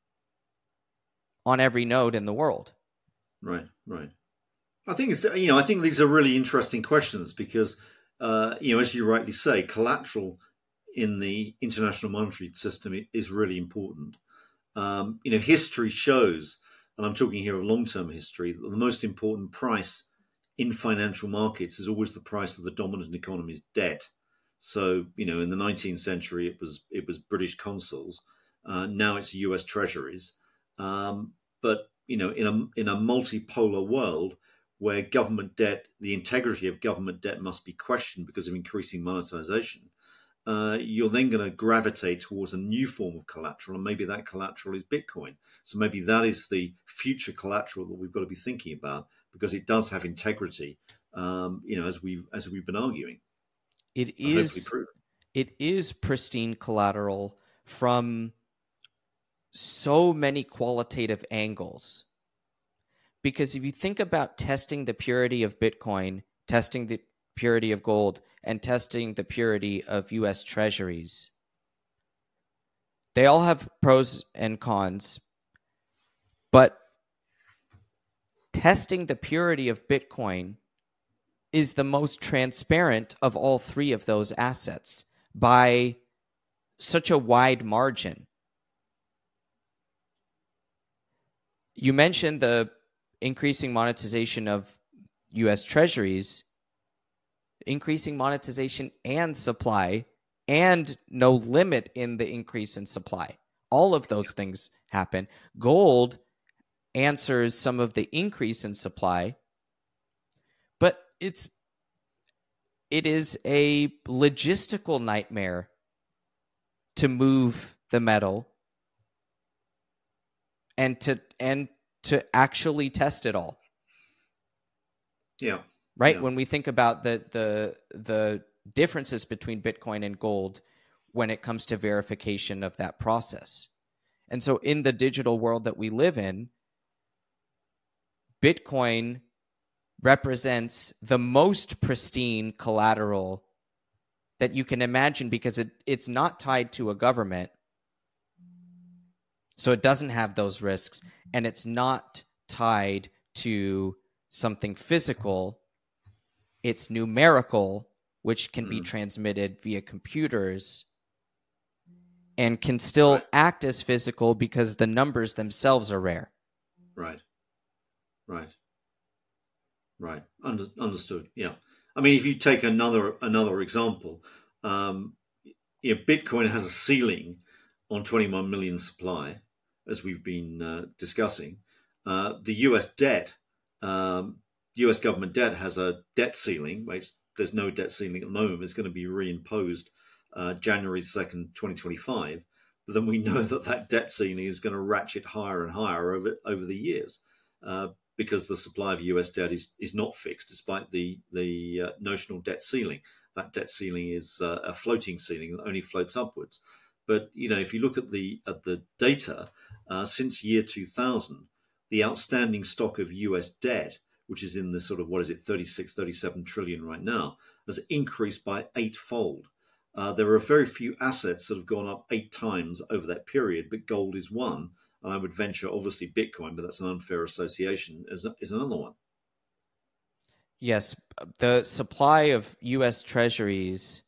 on every node in the world. Right, right. I think it's, you know, I think these are really interesting questions because, uh, you know, as you rightly say, collateral in the international monetary system is really important. Um, you know, history shows, and I'm talking here of long-term history, that the most important price in financial markets is always the price of the dominant economy's debt. So, you know, in the nineteenth century, it was it was British consols. Uh, now it's U S treasuries. Um, but you know, in a in a multipolar world where government debt, the integrity of government debt must be questioned because of increasing monetization, uh, you're then going to gravitate towards a new form of collateral, and maybe that collateral is Bitcoin. So maybe that is the future collateral that we've got to be thinking about because it does have integrity. Um, you know, as we've as we've been arguing, it is it is pristine collateral from so many qualitative angles. Because if you think about testing the purity of Bitcoin, testing the purity of gold, and testing the purity of U S treasuries, they all have pros and cons. But testing the purity of Bitcoin is the most transparent of all three of those assets by such a wide margin. You mentioned the increasing monetization of U S treasuries, increasing monetization and supply, and no limit in the increase in supply. All of those things happen. Gold answers some of the increase in supply, but it's it is a logistical nightmare to move the metal and to and to actually test it all. Yeah. Right? Yeah. When we think about the the the differences between Bitcoin and gold when it comes to verification of that process. And so in the digital world that we live in, Bitcoin represents the most pristine collateral that you can imagine because it, it's not tied to a government. So it doesn't have those risks, and it's not tied to something physical. It's numerical, which can mm. be transmitted via computers and can still right. act as physical because the numbers themselves are rare. Right. Right. Right. Under, understood. Yeah. I mean, if you take another another example, um, you know, Bitcoin has a ceiling on twenty-one million supply, as we've been uh, discussing. Uh, the U S debt, um, U S government debt has a debt ceiling. It's, there's no debt ceiling at the moment. It's going to be reimposed uh, January second, twenty twenty-five. But then we know that that debt ceiling is going to ratchet higher and higher over over the years uh, because the supply of U S debt is, is not fixed, despite the, the uh, notional debt ceiling. That debt ceiling is uh, a floating ceiling that only floats upwards. But you know, if you look at the at the data, uh, since year two thousand, the outstanding stock of U S debt, which is in the sort of, what is it, thirty-six, thirty-seven trillion right now, has increased by eightfold. Uh, there are very few assets that have gone up eight times over that period, but gold is one. And I would venture, obviously, Bitcoin, but that's an unfair association, is, is another one. Yes, the supply of U S treasuries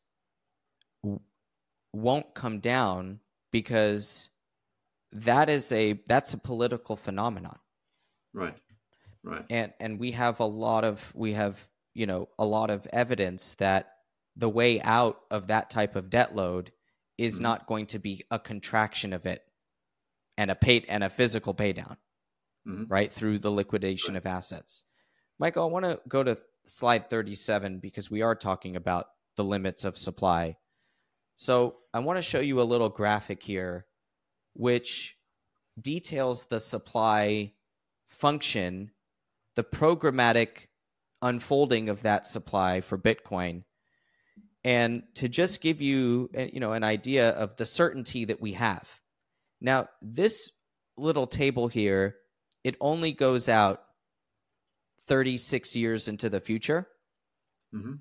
won't come down because that is a that's a political phenomenon. Right. Right. And and we have a lot of we have, you know, a lot of evidence that the way out of that type of debt load is mm-hmm. not going to be a contraction of it and a pay and a physical pay down, mm-hmm. right, through the liquidation right. of assets. Michael, I want to go to slide thirty-seven because we are talking about the limits of supply. So I want to show you a little graphic here, which details the supply function, the programmatic unfolding of that supply for Bitcoin. And to just give you, you know, an idea of the certainty that we have. Now, this little table here, it only goes out thirty-six years into the future. Mm-hmm.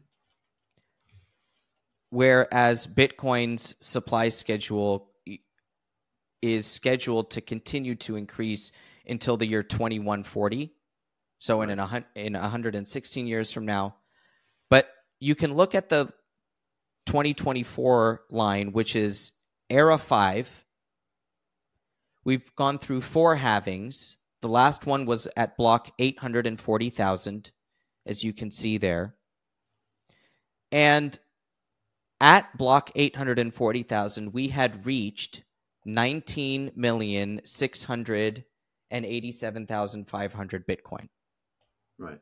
Whereas Bitcoin's supply schedule is scheduled to continue to increase until the year twenty-one forty. So right. in, an, in one hundred sixteen years from now. But you can look at the twenty twenty-four line, which is era five. We've gone through four halvings. The last one was at block eight hundred forty thousand, as you can see there. And at block eight hundred forty thousand, we had reached nineteen million six hundred eighty-seven thousand five hundred Bitcoin. Right.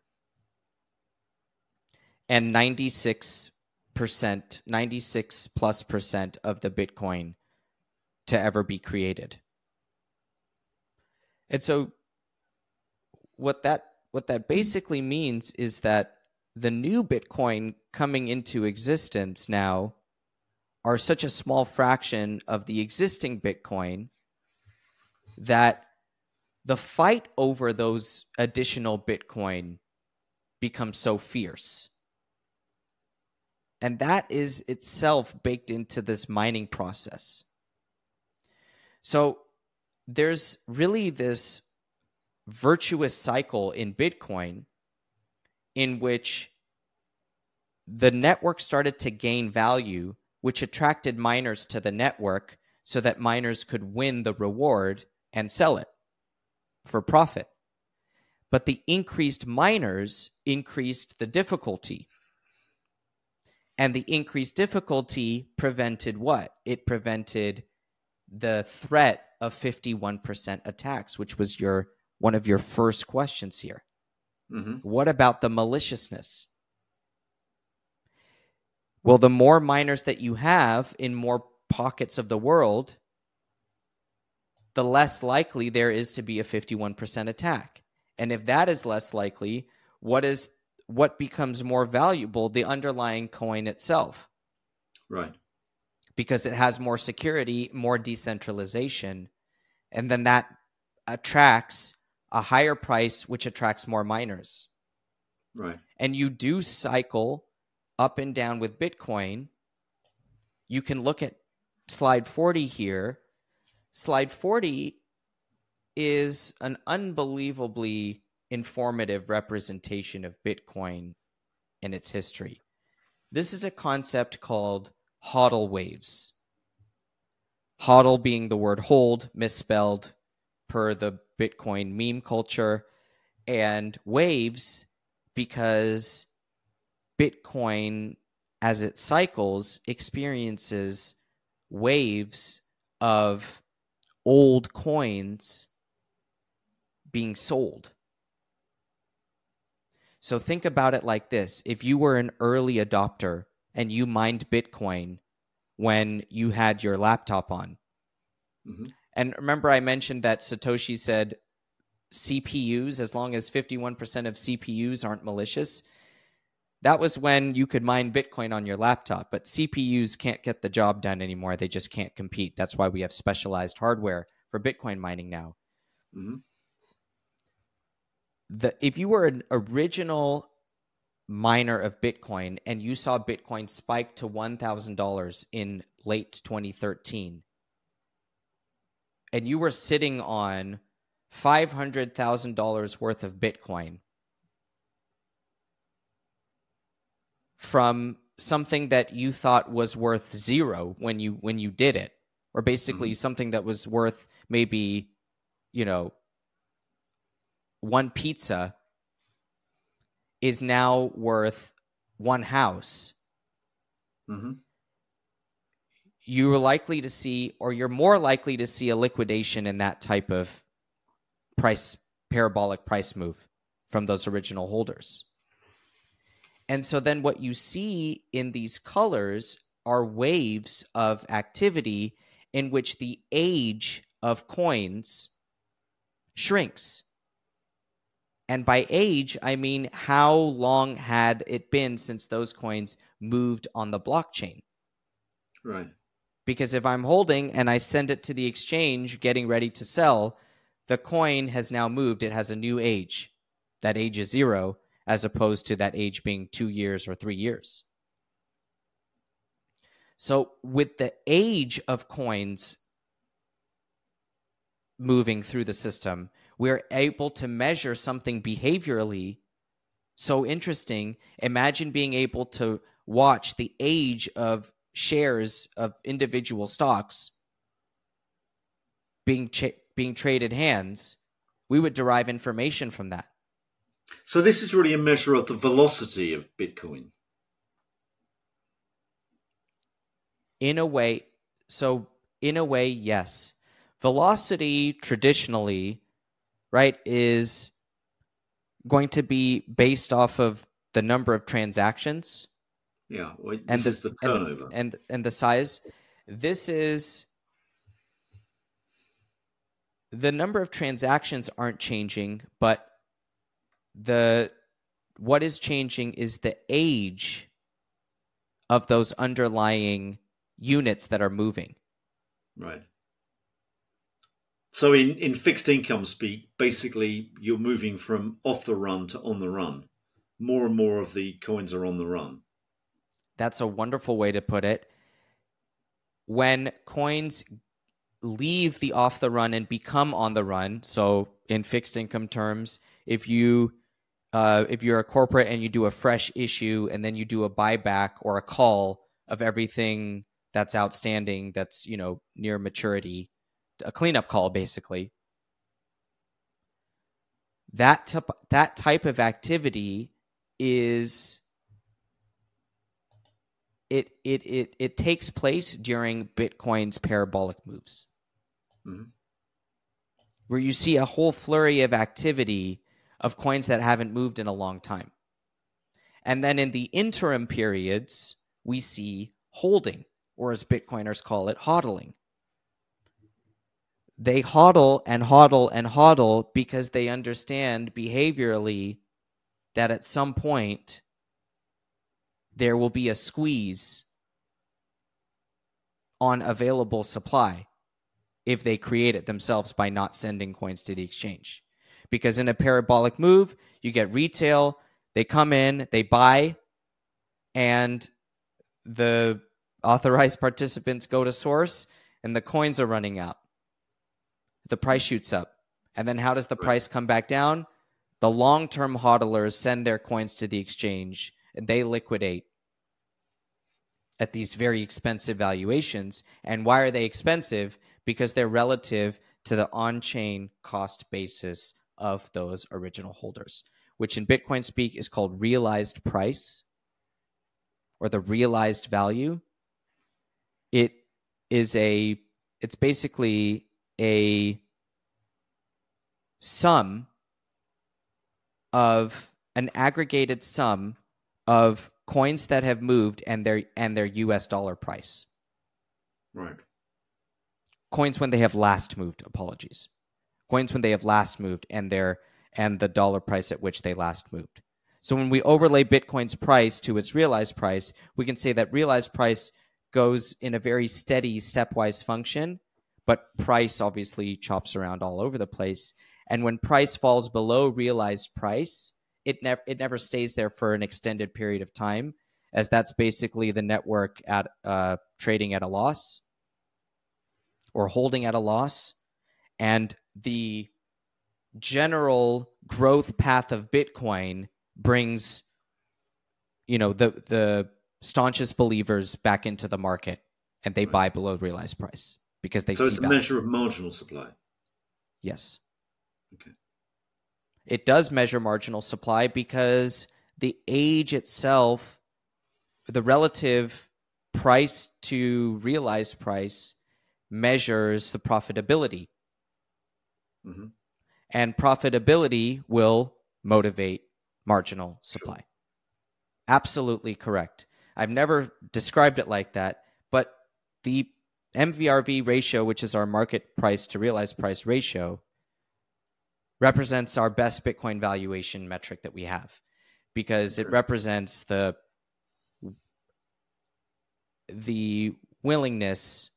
And ninety-six percent, ninety-six plus percent of the Bitcoin to ever be created. And so what that what that basically means is that the new Bitcoin coming into existence now are such a small fraction of the existing Bitcoin that the fight over those additional Bitcoin becomes so fierce. And that is itself baked into this mining process. So there's really this virtuous cycle in Bitcoin in which the network started to gain value, which attracted miners to the network so that miners could win the reward and sell it for profit. But the increased miners increased the difficulty. And the increased difficulty prevented what? It prevented the threat of fifty-one percent attacks, which was your one of your first questions here. Mm-hmm. What about the maliciousness? Well, the more miners that you have in more pockets of the world, the less likely there is to be a fifty-one percent attack. And if that is less likely, what is what becomes more valuable? The underlying coin itself. Right. Because it has more security, more decentralization, and then that attracts a higher price, which attracts more miners. Right. And you do cycle up and down with Bitcoin. You can look at slide forty here. Slide forty is an unbelievably informative representation of Bitcoin and its history. This is a concept called HODL waves. HODL being the word hold, misspelled per the Bitcoin meme culture, and waves because Bitcoin, as it cycles, experiences waves of old coins being sold. So think about it like this. If you were an early adopter and you mined Bitcoin when you had your laptop on, mm-hmm. and remember I mentioned that Satoshi said C P Us, as long as fifty-one percent of C P Us aren't malicious, that was when you could mine Bitcoin on your laptop. But C P Us can't get the job done anymore. They just can't compete. That's why we have specialized hardware for Bitcoin mining now. Mm-hmm. The, if you were an original miner of Bitcoin and you saw Bitcoin spike to one thousand dollars in late twenty thirteen, and you were sitting on five hundred thousand dollars worth of Bitcoin from something that you thought was worth zero when you when you did it, or basically mm-hmm. something that was worth maybe, you know, one pizza is now worth one house. Mm-hmm. You are likely to see, or you're more likely to see a liquidation in that type of price, parabolic price move from those original holders. And so then what you see in these colors are waves of activity in which the age of coins shrinks. And by age, I mean how long had it been since those coins moved on the blockchain? Right. Because if I'm holding and I send it to the exchange getting ready to sell, the coin has now moved. It has a new age. That age is zero, as opposed to that age being two years or three years. So with the age of coins moving through the system, we're able to measure something behaviorally so interesting. Imagine being able to watch the age of shares of individual stocks being cha- being traded hands. We would derive information from that. So this is really a measure of the velocity of Bitcoin. In a way, so in a way, yes. Velocity traditionally, right, is going to be based off of the number of transactions. Yeah, well, this and is the, the and turnover. the, and and the size. This is the number of transactions aren't changing, but the what is changing is the age of those underlying units that are moving. Right. So in, in fixed income speak, basically you're moving from off the run to on the run. More and more of the coins are on the run. That's a wonderful way to put it. When coins leave the off the run and become on the run, so in fixed income terms, if you uh, if you're a corporate and you do a fresh issue and then you do a buyback or a call of everything that's outstanding, that's, you know, near maturity, a cleanup call basically, that t- that type of activity is it it it it takes place during Bitcoin's parabolic moves, Mm-hmm. where you see a whole flurry of activity of coins that haven't moved in a long time. And then in the interim periods, we see holding, or as Bitcoiners call it, hodling. They hodl and hodl and hodl because they understand behaviorally that at some point there will be a squeeze on available supply if they create it themselves by not sending coins to the exchange. Because in a parabolic move, you get retail, they come in, they buy, and the authorized participants go to source, and the coins are running out. The price shoots up. And then how does the price come back down? The long-term hodlers send their coins to the exchange, and they liquidate at these very expensive valuations. And why are they expensive? Because they're relative to the on-chain cost basis of those original holders, which in Bitcoin speak is called realized price, or the realized value. It is a, it's basically a sum of an aggregated sum of coins that have moved and their and their U S dollar price. Right. Coins when they have last moved, apologies. Coins when they have last moved and their and the dollar price at which they last moved. So when we overlay Bitcoin's price to its realized price, we can say that realized price goes in a very steady stepwise function, but price obviously chops around all over the place. And when price falls below realized price, it never it never stays there for an extended period of time, as that's basically the network at uh, trading at a loss or holding at a loss. And the general growth path of Bitcoin brings, you know, the the staunchest believers back into the market, and they Right. buy below realized price because they So see it's a value. measure of marginal supply. Yes. Okay. It does measure marginal supply because the age itself, the relative price to realized price, measures the profitability. Mm-hmm. And profitability will motivate marginal supply. Sure. Absolutely correct. I've never described it like that, but the M V R V ratio, which is our market price to realized price ratio, represents our best Bitcoin valuation metric that we have, because it represents the the willingness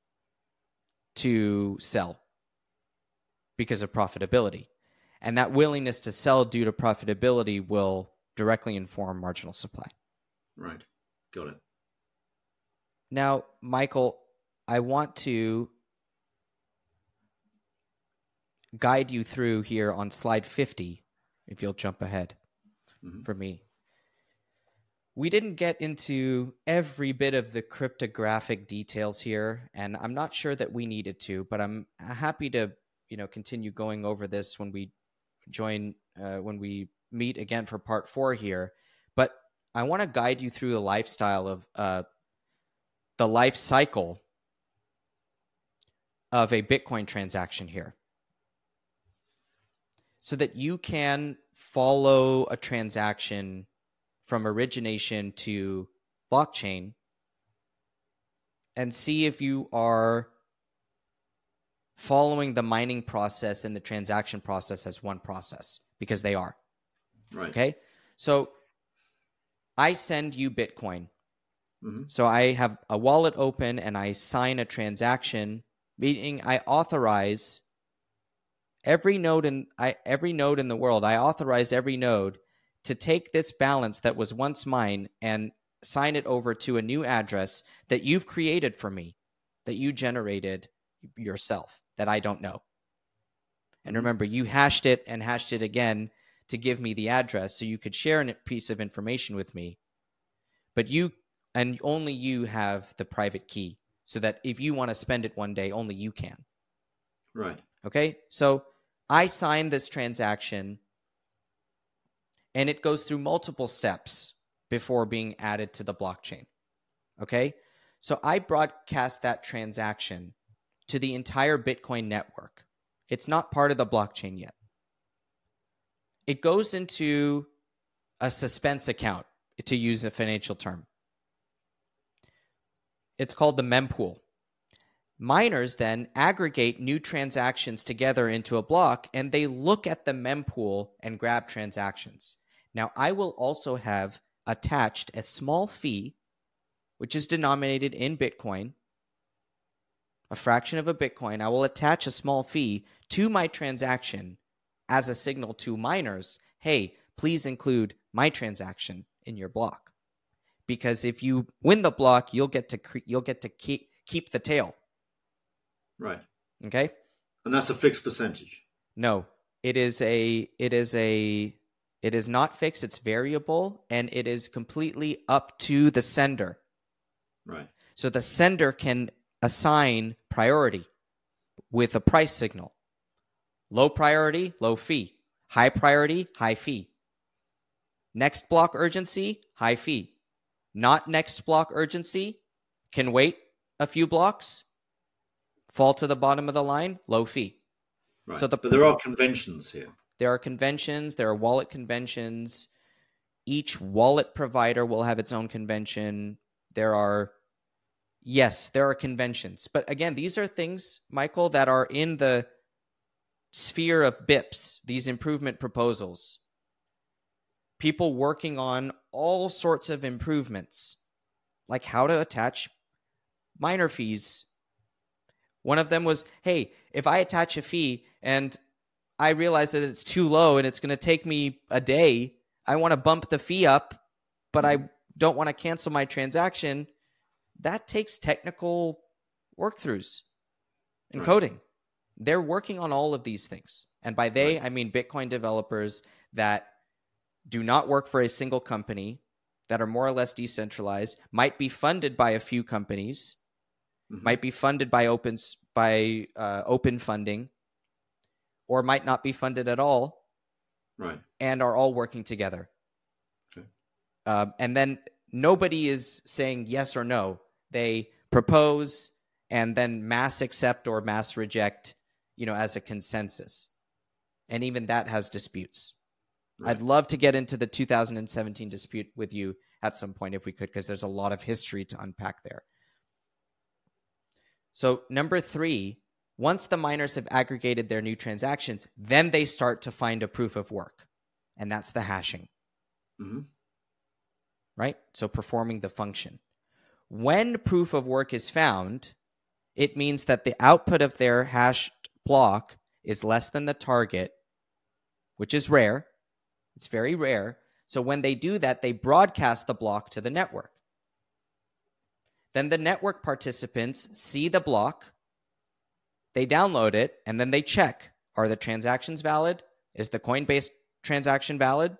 to sell because of profitability. And that willingness to sell due to profitability will directly inform marginal supply. Right. Got it. Now, Michael, I want to guide you through here on slide fifty, if you'll jump ahead mm-hmm. for me. We didn't get into every bit of the cryptographic details here, and I'm not sure that we needed to, but I'm happy to, you know, continue going over this when we join, uh, when we meet again for part four here. But I want to guide you through the lifestyle of uh, the life cycle of a Bitcoin transaction here, so that you can follow a transaction from origination to blockchain and see if you are following the mining process and the transaction process as one process, because they are. Right. Okay. So I send you Bitcoin. Mm-hmm. So I have a wallet open and I sign a transaction, meaning I authorize every node in I every node in the world. I authorize every node to take this balance that was once mine and sign it over to a new address that you've created for me, that you generated yourself, that I don't know. And remember, you hashed it and hashed it again to give me the address so you could share a piece of information with me. But you, and only you, have the private key, so that if you want to spend it one day, only you can. Right. Okay? So I signed this transaction, and it goes through multiple steps before being added to the blockchain. Okay? So I broadcast that transaction to the entire Bitcoin network. It's not part of the blockchain yet. It goes into a suspense account, to use a financial term. It's called the mempool. Miners then aggregate new transactions together into a block, and they look at the mempool and grab transactions. Now, I will also have attached a small fee, which is denominated in Bitcoin, a fraction of a Bitcoin. I will attach a small fee to my transaction as a signal to miners, hey, please include my transaction in your block. Because if you win the block, you'll get to cre- you'll get to keep keep the tail. Right. Okay? And that's a fixed percentage. No, it is a it is a It is not fixed, it's variable, and it is completely up to the sender. Right. So the sender can assign priority with a price signal. Low priority, low fee. High priority, high fee. Next block urgency, high fee. Not next block urgency, can wait a few blocks, fall to the bottom of the line, low fee. Right. So the, but there are conventions here. There are conventions, there are wallet conventions. Each wallet provider will have its own convention. There are, yes, there are conventions. But again, these are things, Michael, that are in the sphere of B I Ps, these improvement proposals. People working on all sorts of improvements, like how to attach miner fees. One of them was, hey, if I attach a fee and I realize that it's too low and it's going to take me a day, I want to bump the fee up, but I don't want to cancel my transaction. That takes technical workthroughs and right. coding. They're working on all of these things. And by they, right. I mean Bitcoin developers that do not work for a single company, that are more or less decentralized, might be funded by a few companies, mm-hmm. might be funded by open, by uh, open funding, or might not be funded at all, right? And are all working together. Okay. Um, and then nobody is saying yes or no. They propose and then mass accept or mass reject, you know, as a consensus. And even that has disputes. Right. I'd love to get into the two thousand seventeen dispute with you at some point if we could, because there's a lot of history to unpack there. So number three Once the miners have aggregated their new transactions, then they start to find a proof of work. And that's the hashing. Mm-hmm. Right? So performing the function. When proof of work is found, it means that the output of their hashed block is less than the target, which is rare. It's very rare. So when they do that, they broadcast the block to the network. Then the network participants see the block, they download it, and then they check, are the transactions valid? Is the Coinbase transaction valid?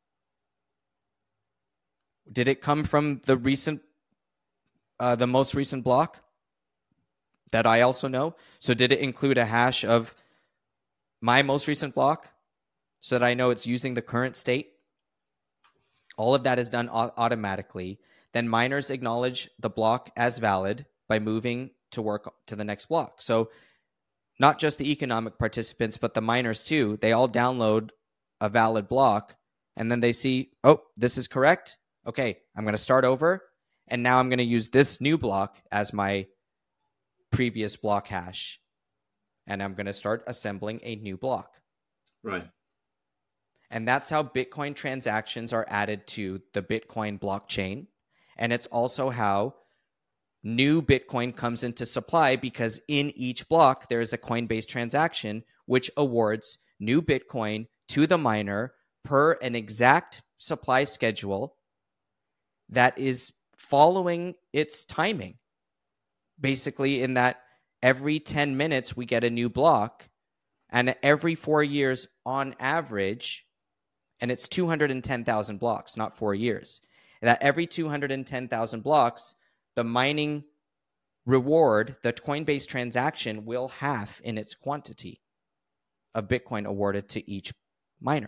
Did it come from the recent, uh, the most recent block that I also know? So did it include a hash of my most recent block so that I know it's using the current state? All of that is done au- automatically. Then miners acknowledge the block as valid by moving to work to the next block. So not just the economic participants, but the miners too, they all download a valid block, and then they see, oh, this is correct. Okay, I'm going to start over, and now I'm going to use this new block as my previous block hash, and I'm going to start assembling a new block. Right. And that's how Bitcoin transactions are added to the Bitcoin blockchain. And it's also how new Bitcoin comes into supply, because in each block, there is a Coinbase transaction which awards new Bitcoin to the miner per an exact supply schedule that is following its timing. Basically, in that every ten minutes, we get a new block, and every four years on average, and it's two hundred ten thousand blocks, not four years, and that every two hundred ten thousand blocks, the mining reward, the Coinbase transaction, will halve in its quantity of Bitcoin awarded to each miner.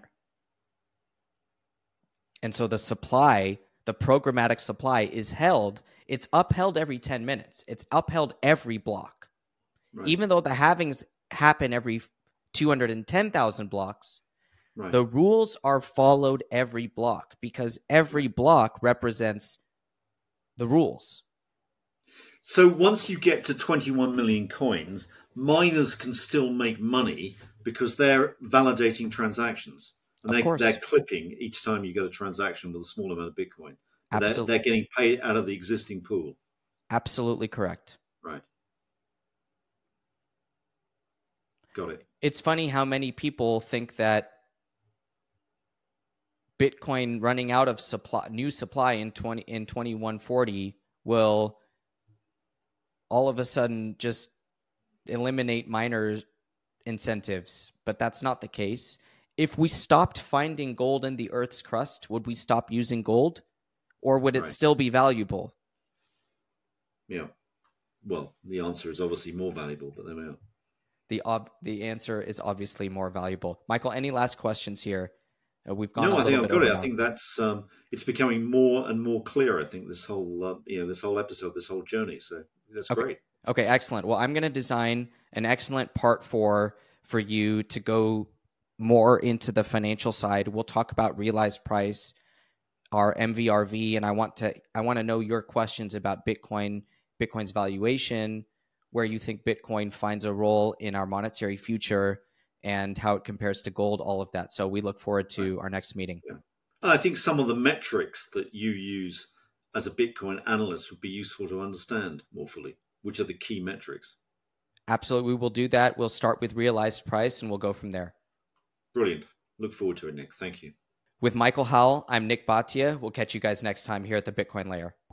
And so the supply, the programmatic supply is held, it's upheld every ten minutes. It's upheld every block. Right. Even though the halvings happen every two hundred ten thousand blocks, right, the rules are followed every block, because every block represents the rules. So once you get to twenty-one million coins, miners can still make money because they're validating transactions. And they, they're clipping each time you get a transaction with a small amount of Bitcoin. Absolutely. They're, they're getting paid out of the existing pool. Absolutely correct. Right. Got it. It's funny how many people think that Bitcoin running out of supply, new supply in twenty in twenty-one forty will all of a sudden just eliminate miner incentives, but that's not the case. If we stopped finding gold in the Earth's crust, would we stop using gold, or would it right. still be valuable? Yeah. Well, the answer is obviously more valuable, but there we are. The ob- the answer is obviously more valuable. Michael, any last questions here? Uh, we've gone. No, a I think I've got it. now. I think that's um, it's becoming more and more clear. I think this whole uh, you know this whole episode, this whole journey. So that's okay. great. Okay, excellent. Well, I'm going to design an excellent part four for you to go more into the financial side. We'll talk about realized price, our M V R V, and I want to I want to know your questions about Bitcoin, Bitcoin's valuation, where you think Bitcoin finds a role in our monetary future, and how it compares to gold, all of that. So we look forward to our next meeting. Yeah. And I think some of the metrics that you use as a Bitcoin analyst would be useful to understand more fully. Which are the key metrics? Absolutely. We will do that. We'll start with realized price and we'll go from there. Brilliant. Look forward to it, Nick. Thank you. With Michael Howell, I'm Nick Bhatia. We'll catch you guys next time here at the Bitcoin Layer.